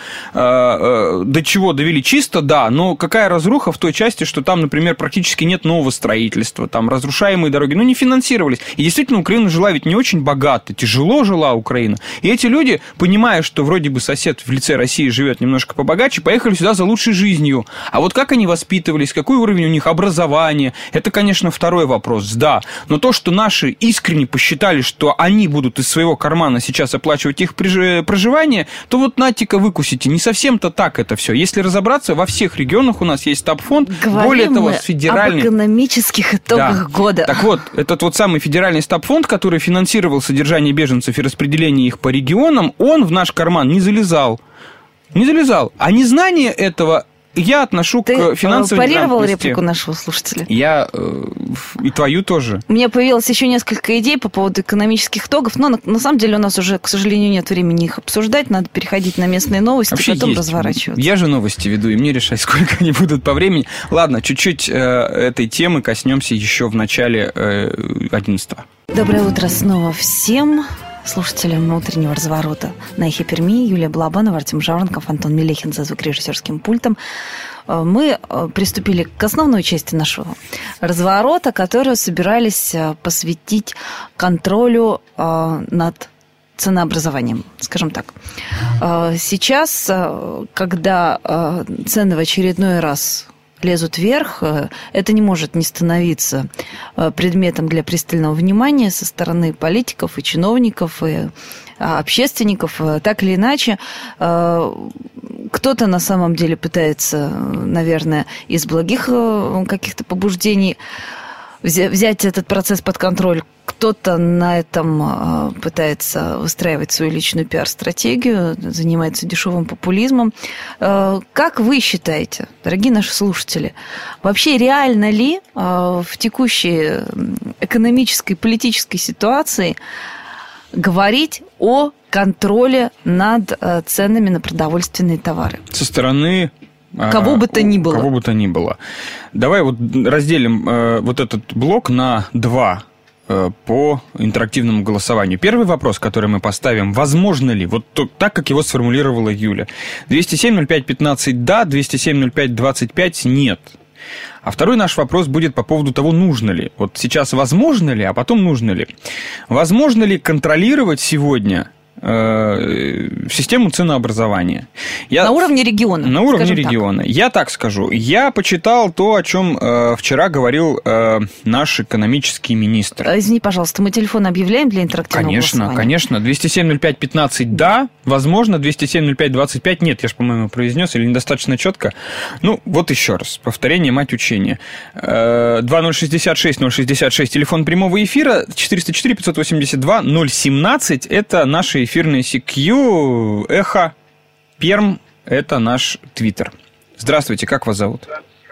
до чего довели чисто, да, но какая разруха в той части, что там, например, практически нет нового строительства, там разрушаемые дороги, не финансировались. И действительно, Украина жила ведь не очень богато, тяжело жила Украина. И эти люди, понимая, что вроде бы сосед в лице России живет немножко побогаче, поехали сюда за лучшей жизнью. А вот как они воспитывались, какой уровень у них образования, это, конечно, второй вопрос, да. Но то, что наши искренне посчитали, что они будут из своего кармана сейчас оплачивать их проживание, то вот нате-ка выкусите. Не совсем-то так это все. Если разобраться, во всех регионах у нас есть стабфонд. Более того, федеральный... об экономических итогах года. Так вот, этот вот самый федеральный стабфонд, который финансировал содержание беженцев и распределение их по регионам, он в наш карман не залезал. Не залезал. А незнание этого я отношу к финансовой неграмотности. Ты парировал реплику нашего слушателя? Я и твою тоже. У меня появилось еще несколько идей по поводу экономических итогов, но на самом деле у нас уже, к сожалению, нет времени их обсуждать. Надо переходить на местные новости, вообще потом есть. Разворачиваться. Я же новости веду, и мне решать, сколько они будут по времени. Ладно, чуть-чуть этой темы коснемся еще в начале 11-го. Доброе утро снова всем слушателям утреннего разворота на Эхе Перми. Юлия Балабанова, Артем Жаворонков, Антон Мелехин за звукорежиссерским пультом. Мы приступили к основной части нашего разворота, которую собирались посвятить контролю над ценообразованием, скажем так. Сейчас, когда цены в очередной раз лезут вверх, это не может не становиться предметом для пристального внимания со стороны политиков и чиновников, и общественников. Так или иначе, кто-то на самом деле пытается, наверное, из благих каких-то побуждений взять этот процесс под контроль. Кто-то на этом пытается выстраивать свою личную пиар-стратегию, занимается дешевым популизмом. Как вы считаете, дорогие наши слушатели, вообще реально ли в текущей экономической и политической ситуации говорить о контроле над ценами на продовольственные товары? Со стороны... Кого бы то ни было. Кого бы то ни было. Давай вот разделим вот этот блок на два по интерактивному голосованию. Первый вопрос, который мы поставим: возможно ли, вот так, как его сформулировала Юля, 207-05-15 да, 207-05-25 нет. А второй наш вопрос будет по поводу того, нужно ли. Вот сейчас возможно ли, а потом нужно ли. Возможно ли контролировать сегодня систему ценообразования? На уровне региона. На уровне региона. Я так скажу. Я почитал то, о чем вчера говорил наш экономический министр. Извини, пожалуйста, мы телефон объявляем для интерактивного голосования? Конечно. 207-05-15 да, возможно, 207-05-25 нет. Я же, по-моему, произнес или недостаточно четко. Ну, вот еще раз. Повторение, мать учения. 2066-066, телефон прямого эфира, 404-582-017. Это наши эфирный CQ, Эхо, Перм, это наш твиттер. Здравствуйте, как вас зовут?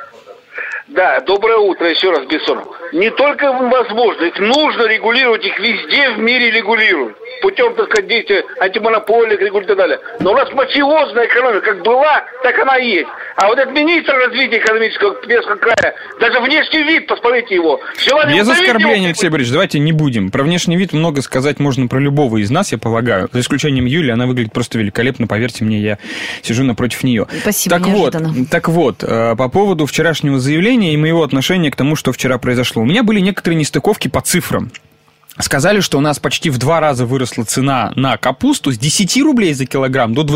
Да, доброе утро еще раз, Бессонов. Не только возможно, их нужно регулировать, их везде в мире регулируют. Путем, так сказать, действия антимонопольных регуляций и так далее. Но у нас мафиозная экономика, как была, так она и есть. А вот этот министр развития экономического Пермского края, даже внешний вид, посмотрите его. Без оскорбления, Алексей Борисович, давайте не будем. Про внешний вид много сказать можно про любого из нас, я полагаю. За исключением Юли, она выглядит просто великолепно, поверьте мне, я сижу напротив нее. Спасибо, неожиданно. Так вот, по поводу вчерашнего заявления и моего отношения к тому, что вчера произошло. У меня были некоторые нестыковки по цифрам. Сказали, что у нас почти в 2 раза выросла цена на капусту с 10 рублей за килограмм до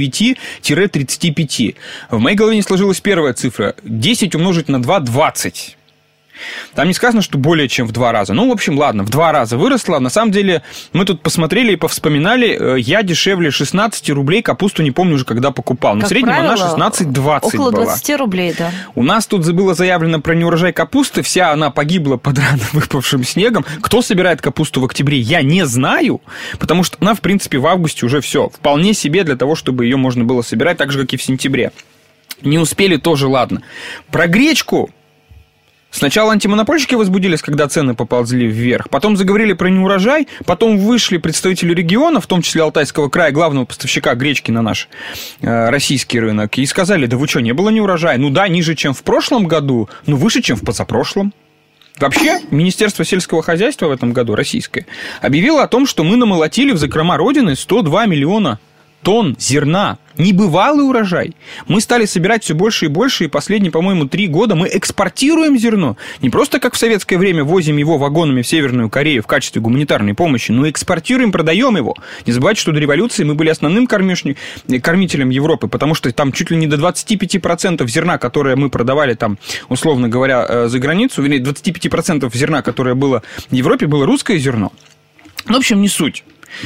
29-35. В моей голове не сложилась первая цифра. 10 умножить на 2 – 20. Там не сказано, что более чем в 2 раза. Ну, в общем, ладно, в 2 раза выросла. На самом деле, мы тут посмотрели и повспоминали. Я дешевле 16 рублей капусту не помню уже, когда покупал. Но в среднем она 16-20 около была. 20 рублей, да. У нас тут было заявлено про неурожай капусты. Вся она погибла под рано выпавшим снегом. Кто собирает капусту в октябре, я не знаю. Потому что она, в принципе, в августе уже все. Вполне себе для того, чтобы ее можно было собирать так же, как и в сентябре. Не успели, тоже ладно. Про гречку... Сначала антимонопольщики возбудились, когда цены поползли вверх, потом заговорили про неурожай, потом вышли представители региона, в том числе Алтайского края, главного поставщика гречки на наш российский рынок, и сказали: да вы что, не было неурожая? Ну да, ниже, чем в прошлом году, но выше, чем в позапрошлом. Вообще, Министерство сельского хозяйства в этом году, российское, объявило о том, что мы намолотили в закрома Родины 102 миллиона тонн зерна. Небывалый урожай. Мы стали собирать все больше и больше, и последние, по-моему, 3 года мы экспортируем зерно. Не просто как в советское время возим его вагонами в Северную Корею в качестве гуманитарной помощи, но экспортируем, продаем его. Не забывайте, что до революции мы были основным кормителем Европы, потому что там чуть ли не до 25% зерна, которое мы продавали там, условно говоря, за границу, вернее, 25% зерна, которое было в Европе, было русское зерно. В общем, не суть.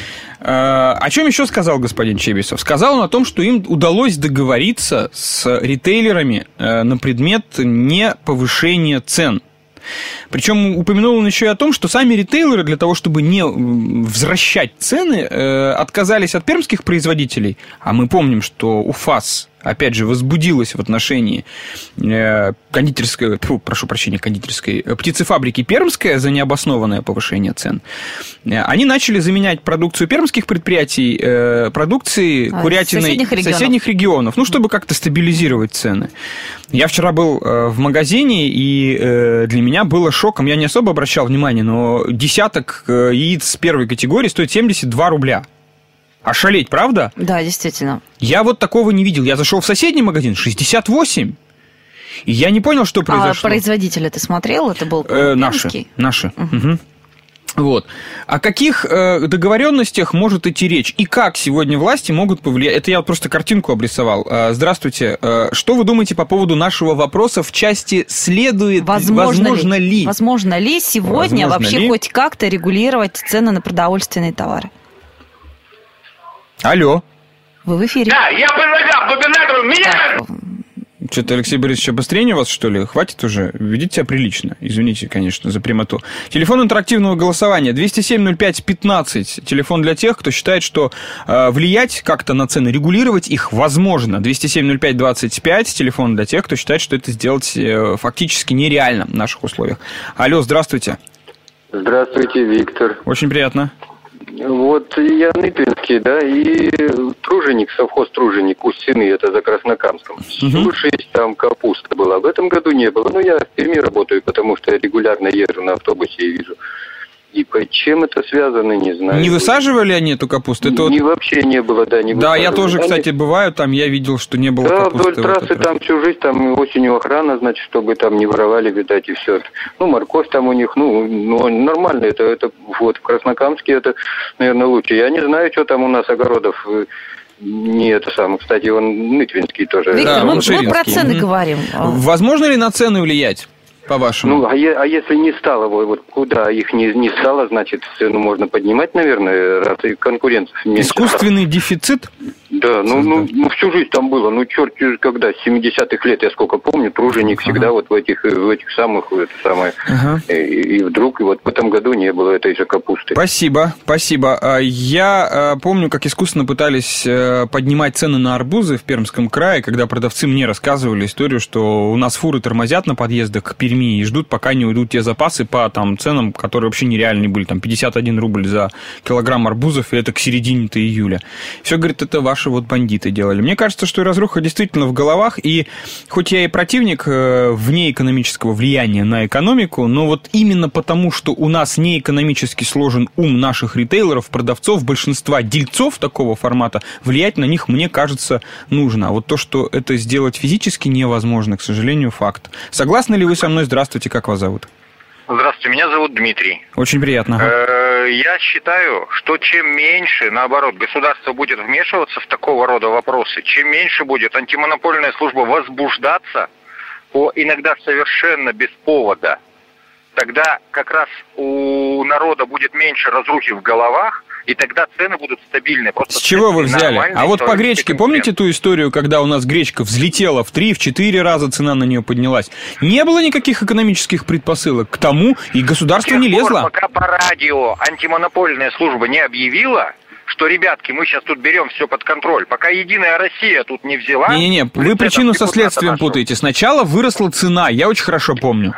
О чем еще сказал господин Чебисов? Сказал он о том, что им удалось договориться с ритейлерами на предмет не повышения цен. Причем упомянул он еще и о том, что сами ритейлеры для того, чтобы не возвращать цены, отказались от пермских производителей. А мы помним, что УФАС, опять же, возбудилась в отношении кондитерской птицефабрики «Пермская» за необоснованное повышение цен. Они начали заменять продукцию пермских предприятий продукцией курятиной соседних регионов, ну, чтобы как-то стабилизировать цены. Я вчера был в магазине, и для меня было шоком. Я не особо обращал внимание, но десяток яиц первой категории стоит 72 рубля. Ошалеть, правда? Да, действительно. Я вот такого не видел. Я зашел в соседний магазин, 68. И я не понял, что произошло. А производителя ты смотрел? Это был наши. Угу. Вот. О каких договоренностях может идти речь? И как сегодня власти могут повлиять? Это я просто картинку обрисовал. Здравствуйте. Что вы думаете по поводу нашего вопроса в части следует, возможно ли? Возможно ли сегодня хоть как-то регулировать цены на продовольственные товары? Алло. Вы в эфире. Да, я предлагал губернатору меня... Что-то, Алексей Борисович, обострение у вас, что ли? Хватит уже? Ведите себя прилично. Извините, конечно, за прямоту. Телефон интерактивного голосования 207-05-15. Телефон для тех, кто считает, что влиять как-то на цены, регулировать их возможно. 207-05-25. Телефон для тех, кто считает, что это сделать фактически нереально в наших условиях. Алло, здравствуйте. Здравствуйте, Виктор. Очень приятно. Вот я нытвинский, да, и труженик, совхоз труженик, Усть-Сины, это за Краснокамском. Слушай, там капуста была. В этом году не было. Но я в Перми работаю, потому что я регулярно езжу на автобусе и вижу. И по чем это связано, не знаю. Не высаживали они эту капусту? Это вообще не было, да, не Да, я тоже, кстати, бываю там, я видел, что не было капусты. Да, вдоль трассы там всю жизнь, там осенью охрана, значит, чтобы там не воровали, видать, и все. Ну, морковь там у них, нормально, это вот в Краснокамске это, наверное, лучше. Я не знаю, что там у нас огородов. Не это самое, кстати, он нытвинский тоже. Виктор, да, мы про цены говорим. Возможно ли на цены влиять? По-вашему? Ну, а если не стало, вот куда их не стало, значит, цену можно поднимать, наверное, раз и конкуренция меньше. Искусственный дефицит? Да, всю жизнь там было, черт когда, с 70-х лет, я сколько помню, труженик всегда вот в этих самых, и вдруг, и вот в этом году не было этой же капусты. Спасибо. Я помню, как искусственно пытались поднимать цены на арбузы в Пермском крае, когда продавцы мне рассказывали историю, что у нас фуры тормозят на подъездах к Перми и ждут, пока не уйдут те запасы по ценам, которые вообще нереальные были, 51 рубль за килограмм арбузов, и это к середине-то июля. Все, говорит, это ваши бандиты делали. Мне кажется, что разруха действительно в головах, и хоть я и противник внеэкономического влияния на экономику, но вот именно потому, что у нас не экономически сложен ум наших ритейлеров, продавцов, большинства дельцов такого формата, влиять на них, мне кажется, нужно. А вот то, что это сделать физически невозможно, к сожалению, факт. Согласны ли вы со мной? Здравствуйте, как вас зовут? Здравствуйте, меня зовут Дмитрий. Очень приятно. Я считаю, что чем меньше, наоборот, государство будет вмешиваться в такого рода вопросы, чем меньше будет антимонопольная служба возбуждаться иногда совершенно без повода, тогда как раз у народа будет меньше разрухи в головах, и тогда цены будут стабильные. С чего вы взяли? А вот по гречке, помните ту историю, когда у нас гречка взлетела в 3-4 раза, цена на нее поднялась? Не было никаких экономических предпосылок к тому, и государство не лезло. Пока по радио антимонопольная служба не объявила, что, ребятки, мы сейчас тут берем все под контроль, пока Единая Россия тут не взяла... Не-не-не, вы причину со следствием путаете. Сначала выросла цена, я очень хорошо помню.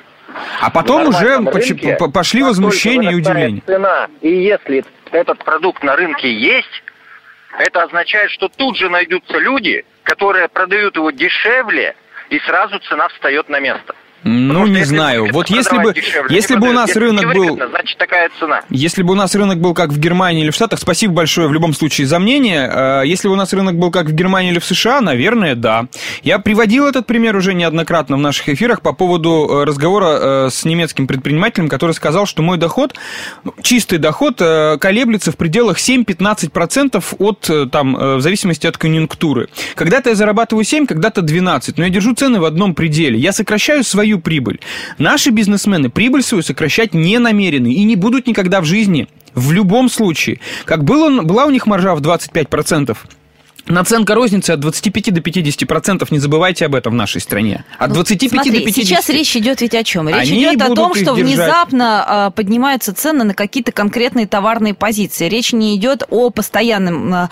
А потом уже пошли возмущения и удивления. Цена. И если этот продукт на рынке есть, это означает, что тут же найдутся люди, которые продают его дешевле, и сразу цена встает на место. Не знаю. Вот если бы у нас рынок был... Значит, такая цена. Если бы у нас рынок был как в Германии или в Штатах, спасибо большое в любом случае за мнение. Если бы у нас рынок был как в Германии или в США, наверное, да. Я приводил этот пример уже неоднократно в наших эфирах по поводу разговора с немецким предпринимателем, который сказал, что мой доход, чистый доход, колеблется в пределах 7-15% в зависимости от конъюнктуры. Когда-то я зарабатываю 7, когда-то 12, но я держу цены в одном пределе. Я сокращаю свою прибыль. Наши бизнесмены прибыль свою сокращать не намерены и не будут никогда в жизни. В любом случае. Как была у них маржа в 25%, наценка розницы от 25 до 50%, не забывайте об этом в нашей стране. От 25 до 50%. Сейчас речь идет ведь о чем? Речь идет о том, что внезапно поднимаются цены на какие-то конкретные товарные позиции. Речь не идет о постоянном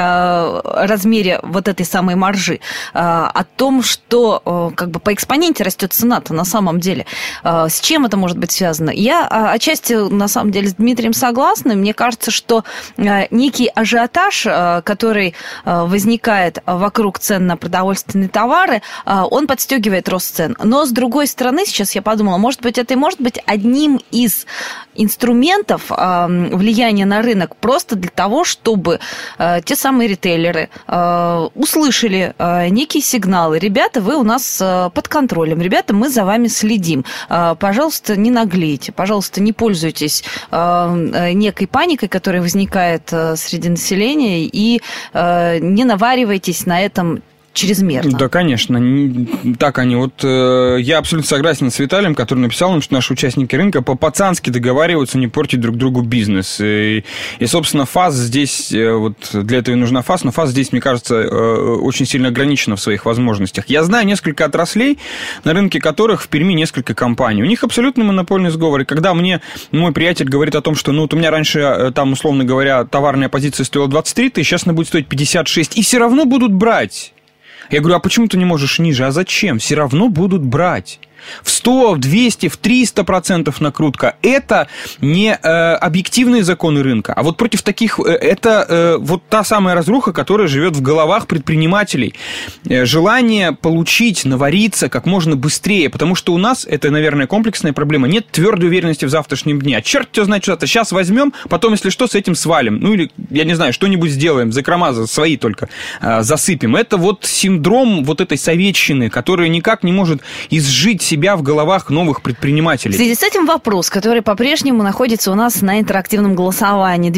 размере вот этой самой маржи, о том, что по экспоненте растет цена-то на самом деле. С чем это может быть связано? Я отчасти, на самом деле, с Дмитрием согласна. Мне кажется, что некий ажиотаж, который возникает вокруг цен на продовольственные товары, он подстегивает рост цен. Но, с другой стороны, сейчас я подумала, может быть, это и может быть одним из инструментов влияния на рынок просто для того, чтобы те самые ритейлеры услышали некие сигналы. Ребята, вы у нас под контролем. Ребята, мы за вами следим. Пожалуйста, не наглейте. Пожалуйста, не пользуйтесь некой паникой, которая возникает среди населения, и не наваривайтесь на этом чрезмерно. Да, конечно. Так они. Вот я абсолютно согласен с Виталием, который написал нам, что наши участники рынка по-пацански договариваются не портить друг другу бизнес. И собственно, ФАС здесь, вот для этого и нужна ФАС, но ФАС здесь, мне кажется, очень сильно ограничена в своих возможностях. Я знаю несколько отраслей, на рынке которых в Перми несколько компаний. У них абсолютно монопольный сговор. И когда мне мой приятель говорит о том, что, ну, вот у меня раньше, там, условно говоря, товарная позиция стоила 23 тысячи, сейчас она будет стоить 56, и все равно будут брать. Я говорю, а почему ты не можешь ниже? А зачем? Все равно будут брать. В 100, в 200, в 300% накрутка. Это не объективные законы рынка. А вот против таких... Это вот та самая разруха, которая живет в головах предпринимателей. Желание получить, навариться как можно быстрее. Потому что у нас, это, наверное, комплексная проблема, нет твердой уверенности в завтрашнем дне. А черт тебя знает, что-то. Сейчас возьмем, потом, если что, с этим свалим. Ну, или, я не знаю, что-нибудь сделаем. Закрома свои только засыпем. Это вот синдром вот этой советчины, которая никак не может изжить себя в головах новых предпринимателей. В связи с этим вопрос, который по-прежнему находится у нас на интерактивном голосовании.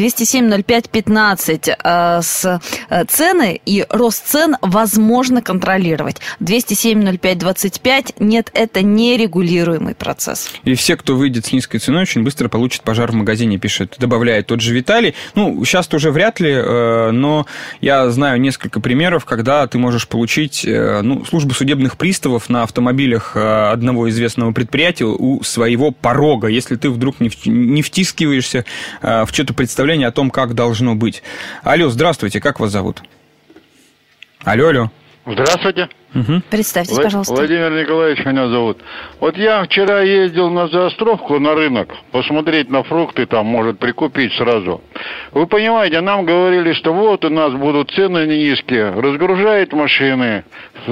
207-05-15. Цены и рост цен возможно контролировать. 207-05-25. Нет, это нерегулируемый процесс. И все, кто выйдет с низкой ценой, очень быстро получит пожар в магазине, пишет, добавляет тот же Виталий. Ну, сейчас-то уже вряд ли, но я знаю несколько примеров, когда ты можешь получить службу судебных приставов на автомобилях одного известного предприятия у своего порога, если ты вдруг не втискиваешься в что-то представление о том, как должно быть. Алло, здравствуйте, как вас зовут? Алло. Здравствуйте. Угу. Представьтесь, пожалуйста. Владимир Николаевич меня зовут. Вот я вчера ездил на Заостровку на рынок, посмотреть на фрукты, там, может, прикупить сразу. Вы понимаете, нам говорили, что вот у нас будут цены низкие, разгружают машины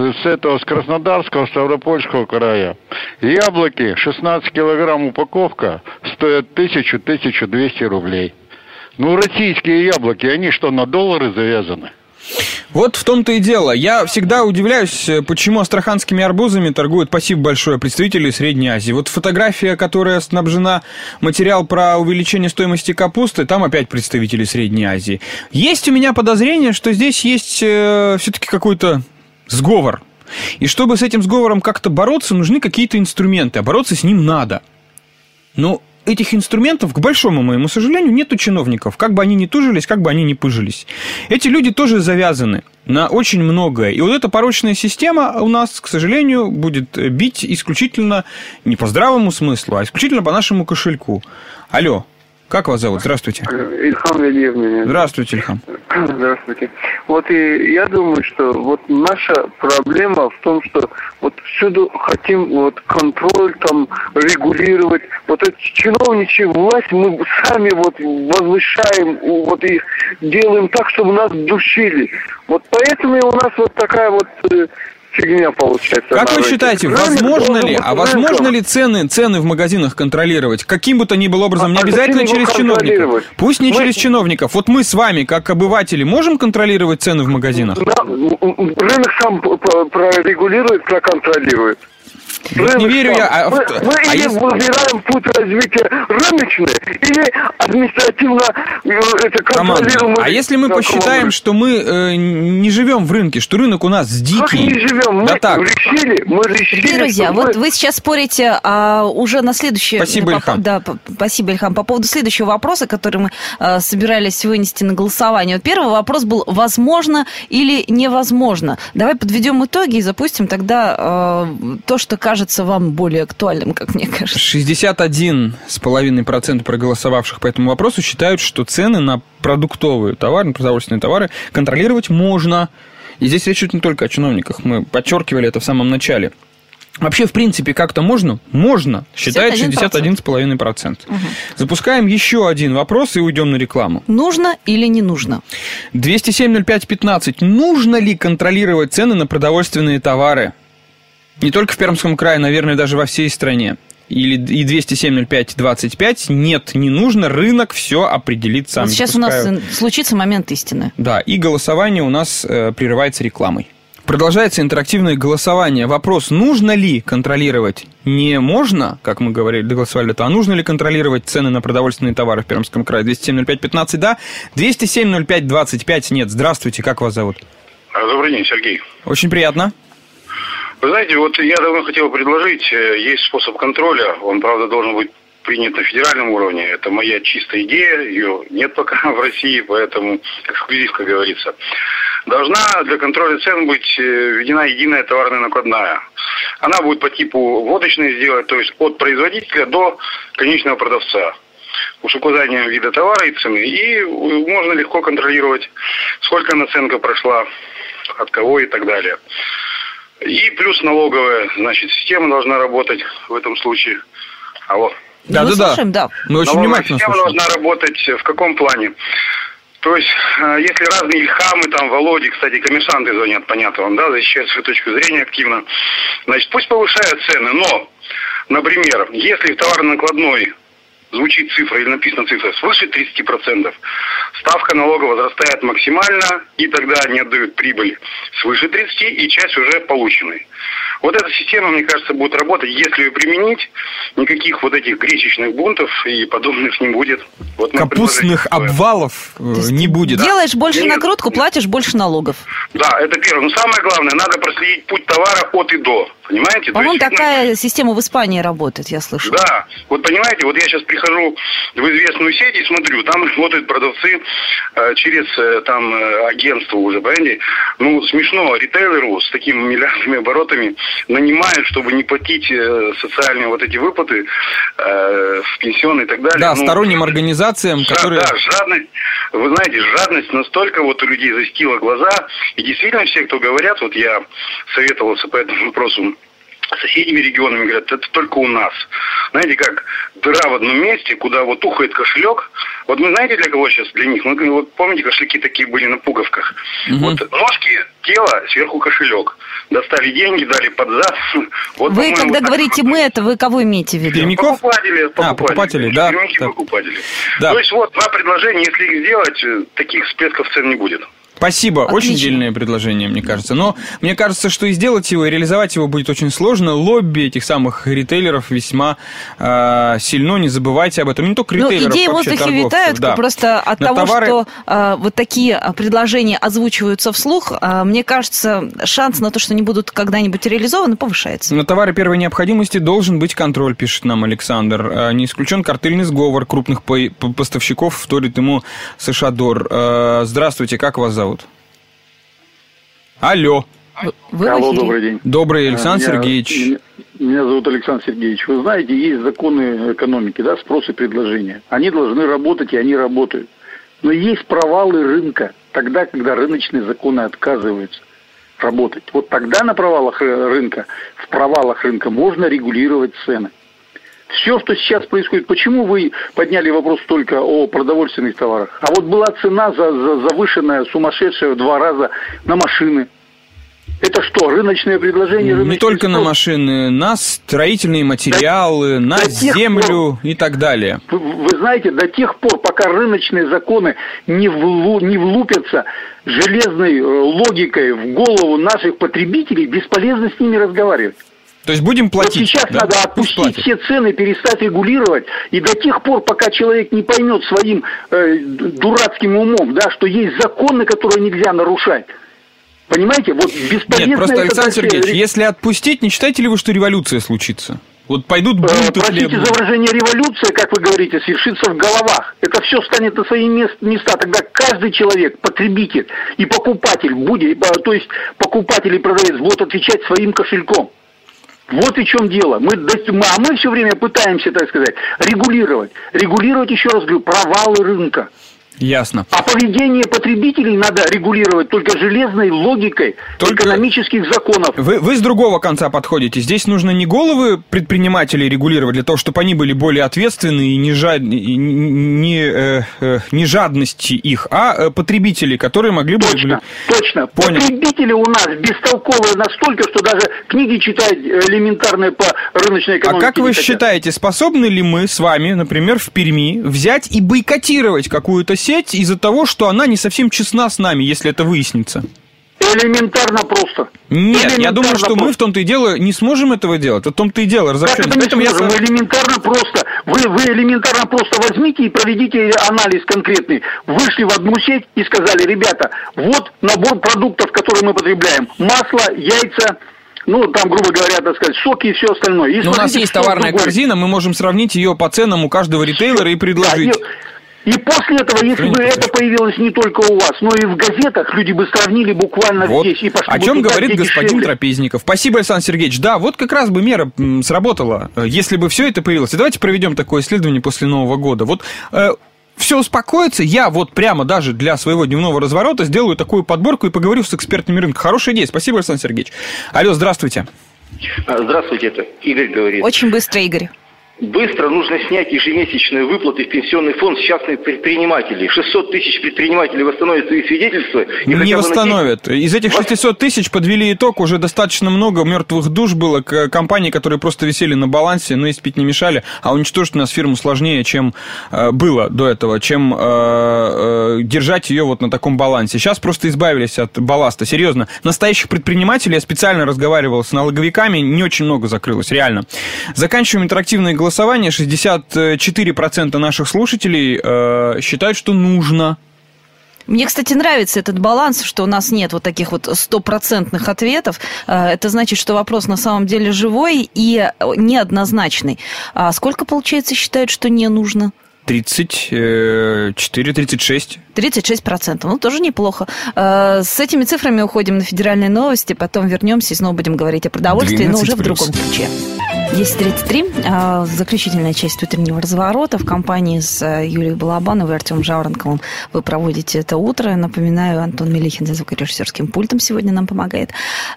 с Краснодарского, Ставропольского края. Яблоки, 16 килограмм упаковка, стоят 1000-1200 рублей. Ну, российские яблоки, они что, на доллары завязаны? Вот в том-то и дело. Я всегда удивляюсь, почему астраханскими арбузами торгуют, спасибо большое, представители Средней Азии. Вот фотография, которая снабжена, материал про увеличение стоимости капусты, там опять представители Средней Азии. Есть у меня подозрение, что здесь есть все-таки какой-то сговор. И чтобы с этим сговором как-то бороться, нужны какие-то инструменты, а бороться с ним надо. Ну, этих инструментов, к большому моему сожалению, нет у чиновников. Как бы они ни тужились, как бы они ни пыжились. Эти люди тоже завязаны на очень многое. И вот эта порочная система у нас, к сожалению, будет бить исключительно не по здравому смыслу, а исключительно по нашему кошельку. Алло. Как вас зовут? Здравствуйте. Ильхам Валиев меня. Здравствуйте, Ильхам. Здравствуйте. Вот и я думаю, что вот наша проблема в том, что вот всюду хотим вот контроль там регулировать. Вот эту чиновничью власть мы сами вот возвышаем, вот и делаем так, чтобы нас душили. Вот поэтому и у нас вот такая вот фигня получается. Как вы считаете, возможно ли цены в магазинах контролировать? Каким бы то ни было образом, не обязательно через чиновников. Пусть не через чиновников. Вот мы с вами, как обыватели, можем контролировать цены в магазинах? Рынок сам прорегулирует, проконтролирует. Вот не верю я. Мы или выбираем путь развития рыночный, или административно контролируемый. А если мы посчитаем, что мы не живем в рынке, что рынок у нас дикий? Как не живем? Да так. Мы решили. Друзья, вот вы сейчас спорите уже на следующее... Спасибо, Ильхам. Да, спасибо, Ильхам. По поводу следующего вопроса, который мы собирались вынести на голосование. Вот первый вопрос был, возможно или невозможно. Давай подведем итоги и запустим тогда то, что кажется вам более актуальным, как мне кажется. 61,5% проголосовавших по этому вопросу считают, что цены на продуктовые товары, на продовольственные товары контролировать можно. И здесь речь идет не только о чиновниках. Мы подчеркивали это в самом начале. Вообще, в принципе, как-то можно? Можно, считает 61,5%. Угу. Запускаем еще один вопрос и уйдем на рекламу. Нужно или не нужно? 207-05-15. Нужно ли контролировать цены на продовольственные товары? Не только в Пермском крае, наверное, даже во всей стране. И 207-05-25. Нет, не нужно, рынок все определит сам. Вот сейчас у нас случится момент истины. Да, и голосование у нас прерывается рекламой. Продолжается интерактивное голосование. Вопрос, нужно ли контролировать? Не можно, как мы говорили, голосовали, а нужно ли контролировать цены на продовольственные товары в Пермском крае? 207-05-15, да. 207-05-25, нет. Здравствуйте, как вас зовут? Добрый день, Сергей. Очень приятно. Вы знаете, вот я давно хотел предложить, есть способ контроля, он, правда, должен быть принят на федеральном уровне. Это моя чистая идея, ее нет пока в России, поэтому эксклюзив, как говорится. Должна для контроля цен быть введена единая товарная накладная. Она будет по типу водочной сделать, то есть от производителя до конечного продавца. С указанием вида товара и цены. И можно легко контролировать, сколько наценка прошла, от кого и так далее. И плюс налоговая, значит, система должна работать в этом случае. Алло. Да. Мы очень внимательно слушаем. Система должна работать в каком плане? То есть, если разные Ильхамы, там, Володи, кстати, коммерсанты звонят, понятно вам, да, защищают свою точку зрения активно, значит, пусть повышают цены, но, например, если в товарно-накладной звучит цифра или написана цифра свыше 30%, ставка налога возрастает максимально, и тогда они отдают прибыль свыше 30%, и часть уже полученной. Вот эта система, мне кажется, будет работать, если ее применить, никаких вот этих гречечных бунтов и подобных не будет. Вот капустных обвалов не будет. Делаешь больше накрутку, платишь больше налогов. Да, это первое. Но самое главное, надо проследить путь товара от и до. Понимаете? По-моему, такая система в Испании работает, я слышу. Да. Вот понимаете, вот я сейчас прихожу в известную сеть и смотрю, там работают продавцы через там агентство уже, понимаете? Ну, смешно, ритейлеру с такими миллиардными оборотами нанимают, чтобы не платить социальные вот эти выплаты в пенсионные и так далее. Да, сторонним организациям, которые... Да, жадность, вы знаете, жадность настолько вот у людей застила глаза, и действительно все, кто говорят, вот я советовался по этому вопросу с соседними регионами, говорят, это только у нас. Знаете, как дыра в одном месте, куда вот ухает кошелек. Вот мы знаете, для кого сейчас? Для них. Мы, вот помните, кошельки такие были на пуговках. Угу. Вот ножки, тело, сверху кошелек. Достали деньги, дали под зад. Вот, вы, когда говорите «мы», это вы кого имеете в виду? Пермяков? Покупатели, да. Покупатели. Да. То есть вот два предложения, если их сделать, таких всплесков цен не будет. Спасибо. Отлично. Очень дельное предложение, мне кажется. Но мне кажется, что и сделать его, и реализовать его будет очень сложно. Лобби этих самых ритейлеров весьма сильно. Не забывайте об этом. Не только ритейлеров, идеи в воздухе витают, да. Просто от того, товары... что вот такие предложения озвучиваются вслух, мне кажется, шанс на то, что они будут когда-нибудь реализованы, повышается. На товары первой необходимости должен быть контроль, пишет нам Александр. Не исключен картельный сговор крупных поставщиков, вторит ему Сашадор. Здравствуйте, как вас зовут? Алло. Алло, добрый день. Добрый, Александр Сергеевич. Меня зовут Александр Сергеевич. Вы знаете, есть законы экономики, да, спрос и предложение. Они должны работать, и они работают. Но есть провалы рынка, тогда, когда рыночные законы отказываются работать. Вот тогда на провалах рынка, в провалах рынка можно регулировать цены. Все, что сейчас происходит, почему вы подняли вопрос только о продовольственных товарах? А вот была цена завышенная, сумасшедшая в 2 раза на машины. Это что, рыночное предложение? Не только на машины, на строительные материалы, на землю и так далее. Вы знаете, до тех пор, пока рыночные законы не влупятся железной логикой в голову наших потребителей, бесполезно с ними разговаривать. То есть будем платить. Вот сейчас надо отпустить все цены, перестать регулировать, и до тех пор, пока человек не поймет своим дурацким умом, да, что есть законы, которые нельзя нарушать. Понимаете, вот бесполезно. Нет, просто, Александр Сергеевич, если отпустить, не считаете ли вы, что революция случится? Вот пойдут бунты. Простите за выражение, революция, как вы говорите, свершится в головах. Это все станет на свои места. Тогда каждый человек, потребитель и покупатель, то есть покупатель и продавец будут отвечать своим кошельком. Вот и в чем дело. Мы все время пытаемся, так сказать, регулировать. Регулировать, еще раз говорю, провалы рынка. Ясно. А поведение потребителей надо регулировать только железной логикой экономических законов. Вы с другого конца подходите. Здесь нужно не головы предпринимателей регулировать для того, чтобы они были более ответственны и не жадности их, а потребители, которые могли бы... Точно. Понял. Потребители у нас бестолковые настолько, что даже книги читать элементарные по рыночной экономике. А как вы считаете, способны ли мы с вами, например, в Перми, взять и бойкотировать какую-то сеть из-за того, что она не совсем честна с нами, если это выяснится? Элементарно просто. Нет, я думаю, что мы в том-то и дело не сможем этого делать. В том-то и дело разобщение. Как это не сможем? Элементарно просто. Вы элементарно просто возьмите и проведите анализ конкретный. Вышли в одну сеть и сказали: ребята, вот набор продуктов, которые мы потребляем. Масло, яйца, там, грубо говоря, так сказать, соки и все остальное. И у нас есть товарная корзина, мы можем сравнить ее по ценам у каждого ритейлера и предложить. И после этого, если бы это появилось не только у вас, но и в газетах, люди бы сравнили буквально здесь. И пошли о чем говорит господин Трапезников. Спасибо, Александр Сергеевич. Да, вот как раз бы мера сработала, если бы все это появилось. И давайте проведем такое исследование после Нового года. Вот все успокоится, я вот прямо даже для своего дневного разворота сделаю такую подборку и поговорю с экспертами рынка. Хорошая идея. Спасибо, Александр Сергеевич. Алло, здравствуйте. Здравствуйте, это Игорь говорит. Очень быстро, Игорь. Быстро нужно снять ежемесячные выплаты в пенсионный фонд с частных предпринимателей. 600 тысяч предпринимателей восстановят свои свидетельства. Не восстановят. Из этих 600 тысяч подвели итог, уже достаточно много мертвых душ было, компаний, которые просто висели на балансе, но есть пить не мешали, а уничтожить у нас фирму сложнее, чем было до этого, чем держать ее вот на таком балансе. Сейчас просто избавились от балласта. Серьезно, настоящих предпринимателей, я специально разговаривал с налоговиками, не очень много закрылось, реально. Заканчиваем интерактивное голосование. 64% наших слушателей считают, что нужно. Мне, кстати, нравится этот баланс, что у нас нет вот таких вот 100% ответов. Это значит, что вопрос на самом деле живой и неоднозначный. А сколько, получается, считают, что не нужно? 34-36. 36%. Тоже неплохо. С этими цифрами уходим на федеральные новости, потом вернемся и снова будем говорить о продовольствии, но уже в другом ключе. 10:33. Заключительная часть утреннего разворота. В компании с Юлией Балабановой и Артемом Жаворонковым вы проводите это утро. Напоминаю, Антон Мелихин за звукорежиссерским пультом сегодня нам помогает.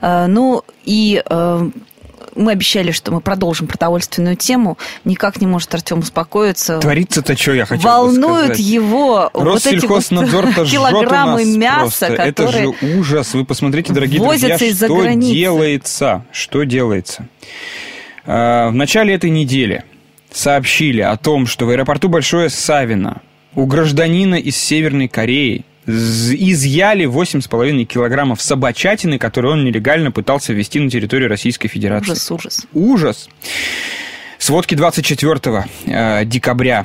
Мы обещали, что мы продолжим продовольственную тему. Никак не может Артем успокоиться. Творится-то что, я хочу волнуют его Россельхознадзор вот эти килограммы мяса, которые это же ужас. Вы посмотрите, дорогие друзья, что делается. В начале этой недели сообщили о том, что в аэропорту Большое Савино у гражданина из Северной Кореи изъяли 8,5 килограммов собачатины, которую он нелегально пытался ввезти на территорию Российской Федерации. Ужас. Сводки 24 декабря.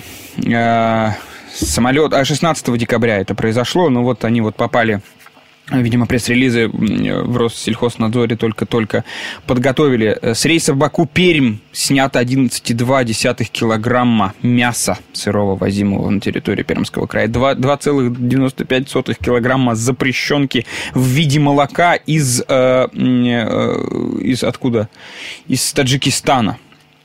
16 декабря это произошло, но вот они попали... Видимо, пресс-релизы в Россельхознадзоре только-только подготовили. С рейса Баку-Пермь снято 11,2 килограмма мяса сырого, возимого на территорию Пермского края. 2,95 килограмма запрещенки в виде молока из откуда? Из Таджикистана.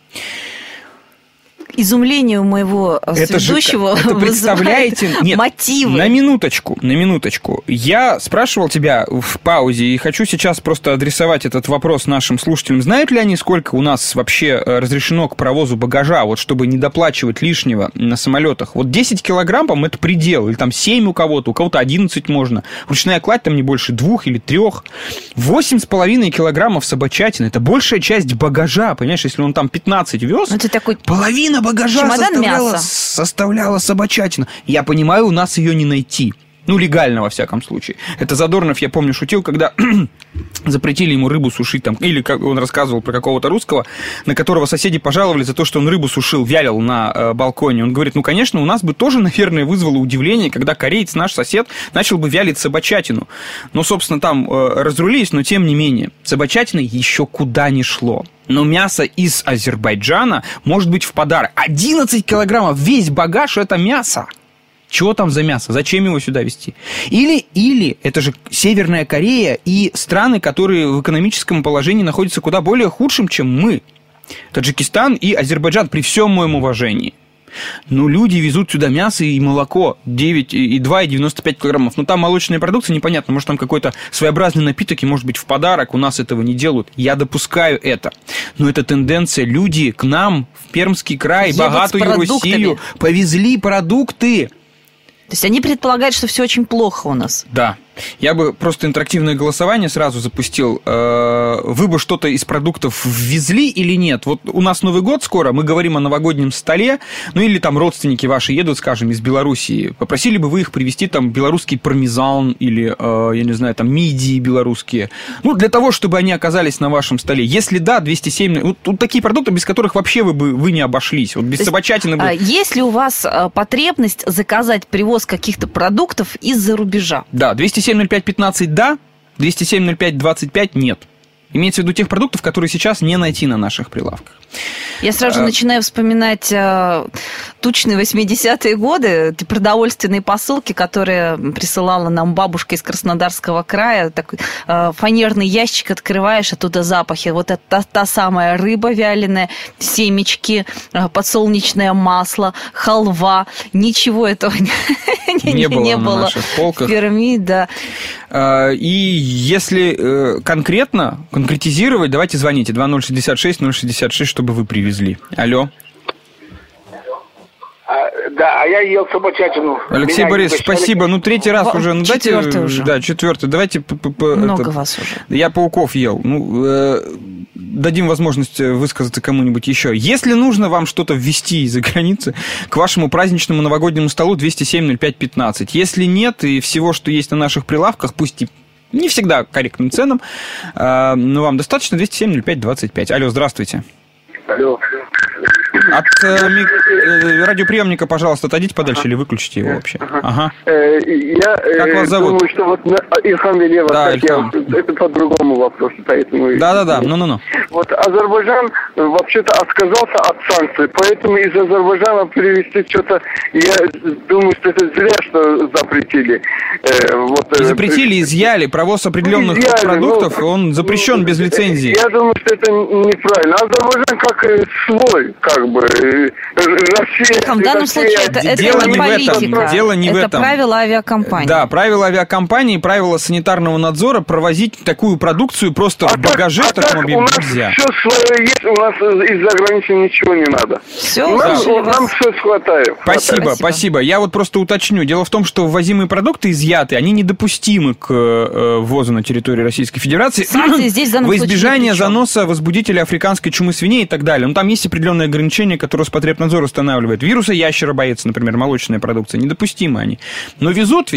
Изумление у моего ведущего представляете? Нет, мотивы. На минуточку. Я спрашивал тебя в паузе и хочу сейчас просто адресовать этот вопрос нашим слушателям. Знают ли они, сколько у нас вообще разрешено к провозу багажа, чтобы не доплачивать лишнего на самолетах? 10 килограмм, по-моему, это предел. Или 7 у кого-то 11 можно. Ручная кладь там не больше 2 или 3. 8,5 килограммов собачатины. Это большая часть багажа, понимаешь? Если он там 15 вез, это такой... половина багажа составляла собачатина. Я понимаю, у нас ее не найти. Легально, во всяком случае. Это Задорнов, я помню, шутил, когда запретили ему рыбу сушить, или как он рассказывал про какого-то русского, на которого соседи пожаловали за то, что он рыбу сушил, вялил на балконе. Он говорит, конечно, у нас бы тоже, наверное, вызвало удивление, когда кореец, наш сосед, начал бы вялить собачатину. Собственно, там разрулились, но тем не менее, собачатина еще куда ни шло. Но мясо из Азербайджана может быть в подарок. 11 килограммов, весь багаж – это мясо. Чего там за мясо? Зачем его сюда везти? Или это же Северная Корея и страны, которые в экономическом положении находятся куда более худшим, чем мы. Таджикистан и Азербайджан, при всем моем уважении. Ну, люди везут сюда мясо и молоко 9,2 и 95 килограммов. Ну, там молочная продукция, непонятно, может, там какой-то своеобразный напиток, и, может быть, в подарок, у нас этого не делают. Я допускаю это. Но это тенденция. Люди к нам в Пермский край, богатую Россию, повезли продукты. То есть они предполагают, что все очень плохо у нас. Да. Я бы просто интерактивное голосование сразу запустил. Вы бы что-то из продуктов ввезли или нет? Вот у нас Новый год скоро, мы говорим о новогоднем столе, ну или там родственники ваши едут, скажем, из Белоруссии. Попросили бы вы их привезти там белорусский пармезан или, я не знаю, там мидии белорусские. Ну, для того, чтобы они оказались на вашем столе. Если да, 207... Вот такие продукты, без которых вообще вы не обошлись. Вот без собачатины бы... Есть ли у вас потребность заказать привоз каких-то продуктов из-за рубежа? Да, 207-05-15 да, 207-05-25 нет. Имеется в виду тех продуктов, которые сейчас не найти на наших прилавках. Я сразу начинаю вспоминать тучные 80-е годы, эти продовольственные посылки, которые присылала нам бабушка из Краснодарского края. Такой фанерный ящик открываешь, оттуда запахи. Вот это та самая рыба вяленая, семечки, подсолнечное масло, халва. Ничего этого не было на наших полках. В Перми, да. И если конкретизировать, давайте звоните 2066-066, чтобы вы привезли. Алло. Да, я ел собачатину. Алексей Борисович, спасибо. Ну, третий раз уже. Ну, четвертый уже. Да, четвертый. Давайте... Много вас уже. Я пауков ел. Ну, дадим возможность высказаться кому-нибудь еще. Если нужно вам что-то ввезти из-за границы, к вашему праздничному новогоднему столу 207-05-15. Если нет, и всего, что есть на наших прилавках, пусть и не всегда корректным ценам, но вам достаточно 207-05-25. Алло, здравствуйте. Алло. От радиоприемника, пожалуйста, отойдите подальше или выключите его вообще. Ага. Как вас зовут? Думаю, что вот Ильхам Велева, да, Ильхам. Это по другому вопросу, поэтому... Да, ну. Вот Азербайджан вообще-то отказался от санкций, поэтому из Азербайджана привезти что-то, я думаю, что это зря, что запретили. Запретили, изъяли. Провоз определенных продуктов, он запрещен без лицензии. Я думаю, что это неправильно. Азербайджан как свой, как бы. Россия, в данном случае это дело не политика. Дело не в этом. Это правила авиакомпании. Да, правила авиакомпании, правила санитарного надзора провозить такую продукцию просто в багаже в таком объеме нельзя. Все свое есть, у нас из-за границы ничего не надо. Нам все хватает. Спасибо. Я вот просто уточню. Дело в том, что ввозимые продукты изъяты, они недопустимы к ввозу на территорию Российской Федерации. Санкции здесь в данном во избежание заноса возбудителя африканской чумы свиней и так далее. Но там есть определенные ограничения, которые Роспотребнадзор устанавливает. Вируса ящера боится, например, молочная продукция. Недопустимы они. Но везут.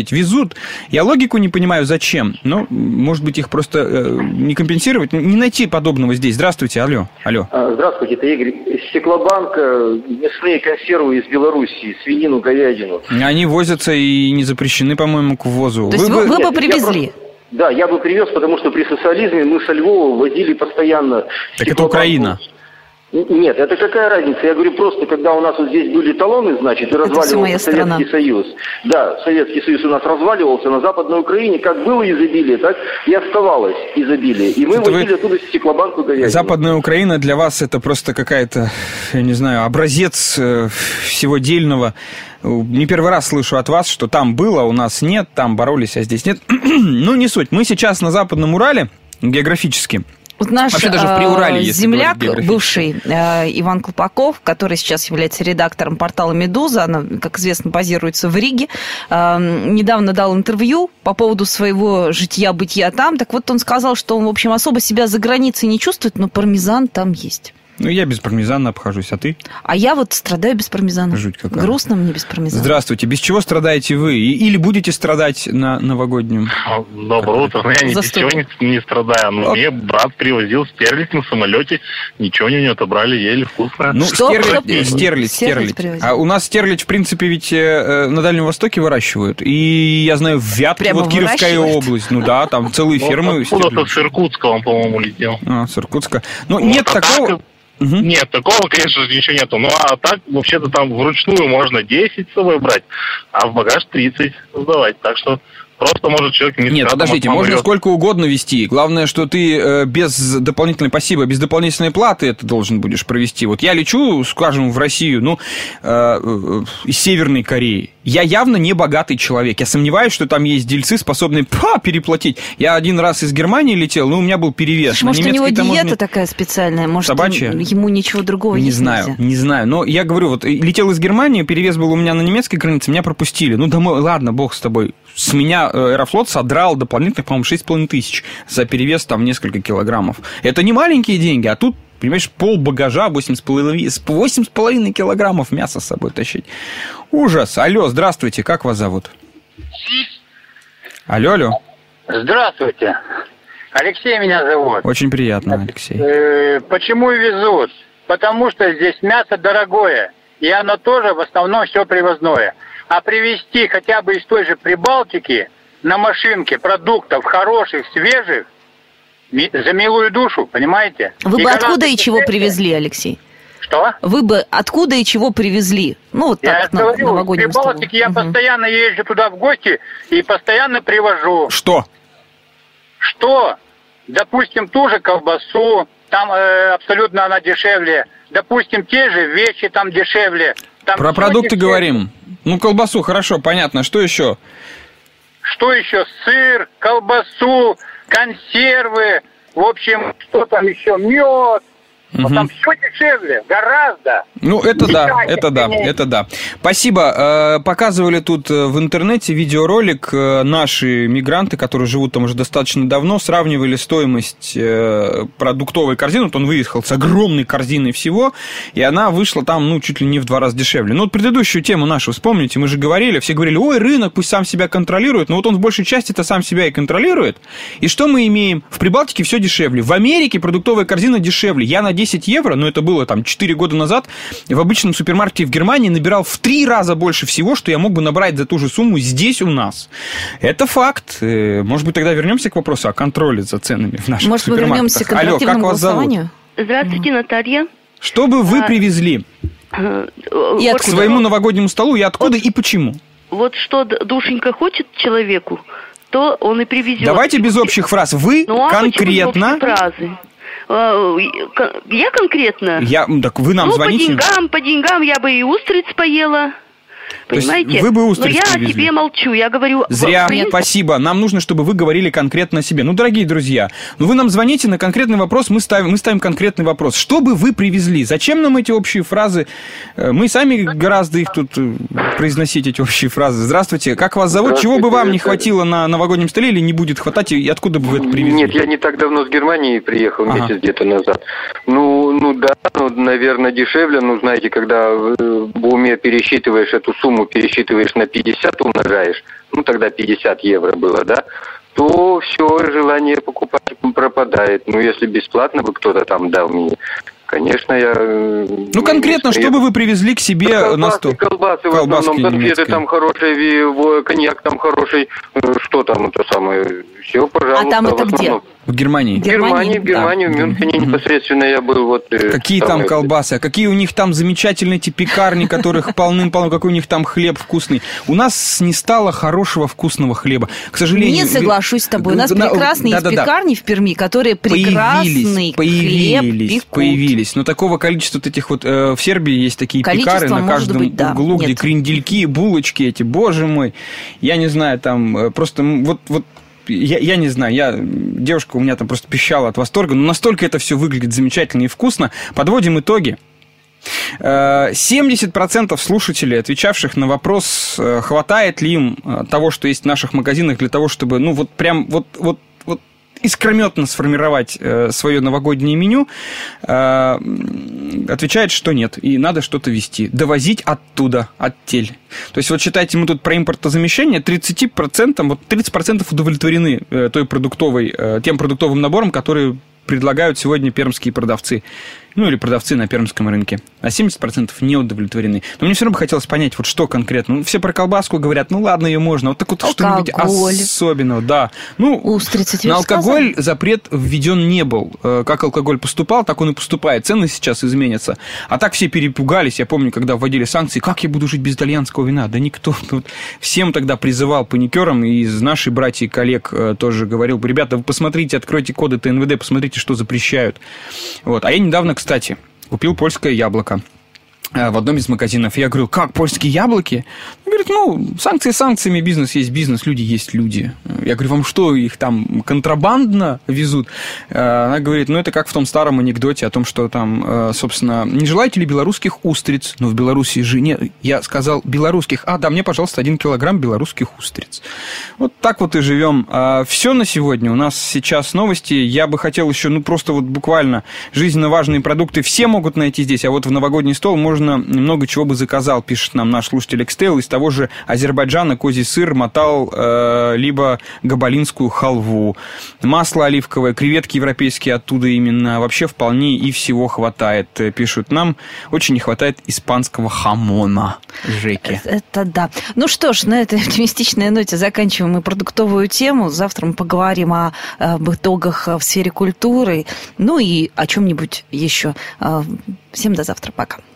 Я логику не понимаю, зачем. Но, может быть, их просто не компенсировать. Не найти подобного здесь. Здравствуйте, алло. Здравствуйте, это Игорь. Стеклобанк, мясные консервы из Белоруссии, свинину, говядину. Они возятся и не запрещены, по-моему, к ввозу. То есть вы бы привезли? Да, я бы привез, потому что при социализме мы со Львова возили постоянно. Так это Украина. Нет, это какая разница? Я говорю, просто когда у нас вот здесь были талоны, значит, и разваливался Советский Союз. Да, Советский Союз у нас разваливался, на Западной Украине как было изобилие, так и оставалось изобилие. И мы возили оттуда стеклобанку говядину. Западная Украина для вас это просто какая-то, я не знаю, образец всего дельного. Не первый раз слышу от вас, что там было, у нас нет, там боролись, а здесь нет. Ну, не суть. Мы сейчас на Западном Урале, географически. Вот наш земляк, бывший Иван Клопаков, который сейчас является редактором портала «Медуза», она, как известно, базируется в Риге, недавно дал интервью по поводу своего житья-бытия там. Так вот, он сказал, что он, в общем, особо себя за границей не чувствует, но пармезан там есть. Ну, я без пармезана обхожусь, а ты? А я вот страдаю без пармезана. Жуть какая. Грустно мне без пармезана. Здравствуйте. Без чего страдаете вы? Или будете страдать на новогоднем? Доброе утро. Я ничего не страдаю. Мне брат привозил стерлядь на самолете. Ничего не отобрали, ели вкусно. Ну, стерлядь. А у нас стерлядь, в принципе, ведь на Дальнем Востоке выращивают. И я знаю, в Вятке, вот Кировская область. Ну да, там целые фермы. Откуда-то с Иркутска он, по-моему, летел. С Иркутска. Ну, нет такого... Нет, такого, конечно же, ничего нету. Ну, а так, вообще-то там вручную можно 10 с собой брать, а в багаж 30 сдавать. Так что Просто может человек не... Нет, подождите, можно сколько угодно вести. Главное, что ты без дополнительной пассива, без дополнительной платы это должен будешь провести. Вот я лечу, скажем, в Россию, из Северной Кореи. Я явно не богатый человек. Я сомневаюсь, что там есть дельцы, способные переплатить. Я один раз из Германии летел, у меня был перевес. Слушай, может, у него диета такая специальная? Может, ему ничего другого не знаю, не знаю. Но я говорю, вот летел из Германии, перевес был у меня на немецкой границе, меня пропустили. Домой, ладно, бог с тобой. С меня Аэрофлот содрал дополнительных, по-моему, 6,5 тысяч за перевес там несколько килограммов. Это не маленькие деньги, а тут, понимаешь, пол багажа, 8,5 килограммов мяса с собой тащить. Ужас. Алло, здравствуйте, как вас зовут? Алло. Здравствуйте. Алексей меня зовут. Очень приятно, Алексей. Почему везут? Потому что здесь мясо дорогое, и оно тоже в основном все привозное. А привезти хотя бы из той же Прибалтики на машинке продуктов хороших, свежих, за милую душу, понимаете? Вы бы откуда и чего привезли, Алексей? Что? Вы бы откуда и чего привезли? Вот так, я говорю, в Прибалтике я постоянно езжу туда в гости и постоянно привожу. Что? Допустим, ту же колбасу, там абсолютно она дешевле. Допустим, те же вещи там дешевле. Там про продукты говорим. Колбасу, хорошо, понятно. Что еще? Сыр, колбасу, консервы, в общем, что там еще, мед. Там все дешевле, гораздо. Это да. Спасибо. Показывали тут в интернете видеоролик. Наши мигранты, которые живут там уже достаточно давно, сравнивали стоимость продуктовой корзины. Вот он выехал с огромной корзиной всего, и она вышла там, чуть ли не в 2 раза дешевле. Вот предыдущую тему нашу вспомните, мы же говорили, все говорили, ой, рынок пусть сам себя контролирует, но вот он в большей части-то сам себя и контролирует. И что мы имеем? В Прибалтике все дешевле. В Америке продуктовая корзина дешевле. Я надеюсь, 10 евро, но это было там 4 года назад, в обычном супермаркете в Германии набирал в 3 раза больше всего, что я мог бы набрать за ту же сумму здесь у нас. Это факт. Может быть, тогда вернемся к вопросу о контроле за ценами в наших супермаркетах. Может, мы вернемся к корпоративному голосованию? Здравствуйте, Наталья. Что бы вы привезли к своему новогоднему столу, и откуда, и почему? Вот что душенька хочет человеку, то он и привезет. Давайте без общих фраз. Вы конкретно... Я конкретно? Так вы нам звоните. По деньгам я бы и устриц поела. Понимаете? Вы бы устриц Но я привезли. о себе молчу, я говорю... Зря, спасибо. Нам нужно, чтобы вы говорили конкретно о себе. Дорогие друзья, вы нам звоните на конкретный вопрос, мы ставим конкретный вопрос. Что бы вы привезли? Зачем нам эти общие фразы? Мы сами гораздо их тут произносить, эти общие фразы. Здравствуйте, как вас зовут? Чего бы вам не хватило на новогоднем столе или не будет хватать, и откуда бы вы это привезли? Нет, я не так давно с Германии приехал, месяц где-то назад. Наверное, дешевле. Знаете, когда в уме пересчитываешь эту сумму, пересчитываешь на 50, умножаешь, тогда 50 евро было, да, то все, желание покупать пропадает. Если бесплатно бы кто-то там дал мне, конечно, я... конкретно, что бы вы привезли к себе на стол? Колбасы в основном, конфеты там хорошие, коньяк там хороший, что там это самое, все, пожалуйста. А там это где? В Германии. В Германии, в Мюнхене непосредственно я был. Какие там колбасы, какие у них там замечательные эти пекарни, которых полным-полно, какой у них там хлеб вкусный. У нас не стало хорошего вкусного хлеба, к сожалению. Не соглашусь с тобой. У нас прекрасные пекарни в Перми, которые прекрасный хлеб появились. Но такого количества этих в Сербии есть такие пекары на каждом углу, где крендельки, булочки эти, боже мой. Я не знаю, там просто Я не знаю, девушка у меня там просто пищала от восторга, но настолько это все выглядит замечательно и вкусно. Подводим итоги. 70% слушателей, отвечавших на вопрос, хватает ли им того, что есть в наших магазинах, для того, чтобы, искрометно сформировать свое новогоднее меню, отвечает, что нет, и надо что-то везти. Довозить оттуда, оттель. То есть, считайте, мы тут про импортозамещение, 30% удовлетворены тем продуктовым набором, который предлагают сегодня пермские продавцы. ну, или продавцы на пермском рынке, а 70% не удовлетворены. Но мне все равно бы хотелось понять, вот что конкретно. Ну, все про колбаску говорят, ну, ладно, ее можно. Вот так вот что-нибудь особенного, да. Ну, устрицы, на алкоголь запрет введен не был. Как алкоголь поступал, так он и поступает. Цены сейчас изменятся. А так все перепугались. Я помню, когда вводили санкции, как я буду жить без итальянского вина? Да никто. Всем тогда призывал паникерам, и из наших братьев и коллег тоже говорил, ребята, вы посмотрите, откройте коды ТНВД, посмотрите, что запрещают. Вот. А я недавно, кстати, купил польское яблоко в одном из магазинов. Я говорю, как, польские яблоки? Он говорит, ну, санкции санкциями, бизнес есть бизнес, люди есть люди. Я говорю, вам что, их там контрабандно везут? Она говорит, ну, это как в том старом анекдоте о том, что там, собственно, не желаете ли белорусских устриц? Ну, в Беларуси же нет. Я сказал, белорусских. Да, мне, пожалуйста, 1 килограмм белорусских устриц. Вот так вот и живем. Все на сегодня. У нас сейчас новости. Я бы хотел еще, ну, просто вот буквально жизненно важные продукты все могут найти здесь, а вот в новогодний стол можно много чего бы заказал, пишет нам наш слушатель Экстейл, из того же Азербайджана козий сыр, мотал, либо габалинскую халву, масло оливковое, креветки европейские оттуда именно, вообще вполне и всего хватает, пишут нам. Очень не хватает испанского хамона, Жеки. Это да. Ну что ж, на этой оптимистичной ноте заканчиваем мы продуктовую тему. Завтра мы поговорим об итогах в сфере культуры, ну и о чем-нибудь еще. Всем до завтра. Пока.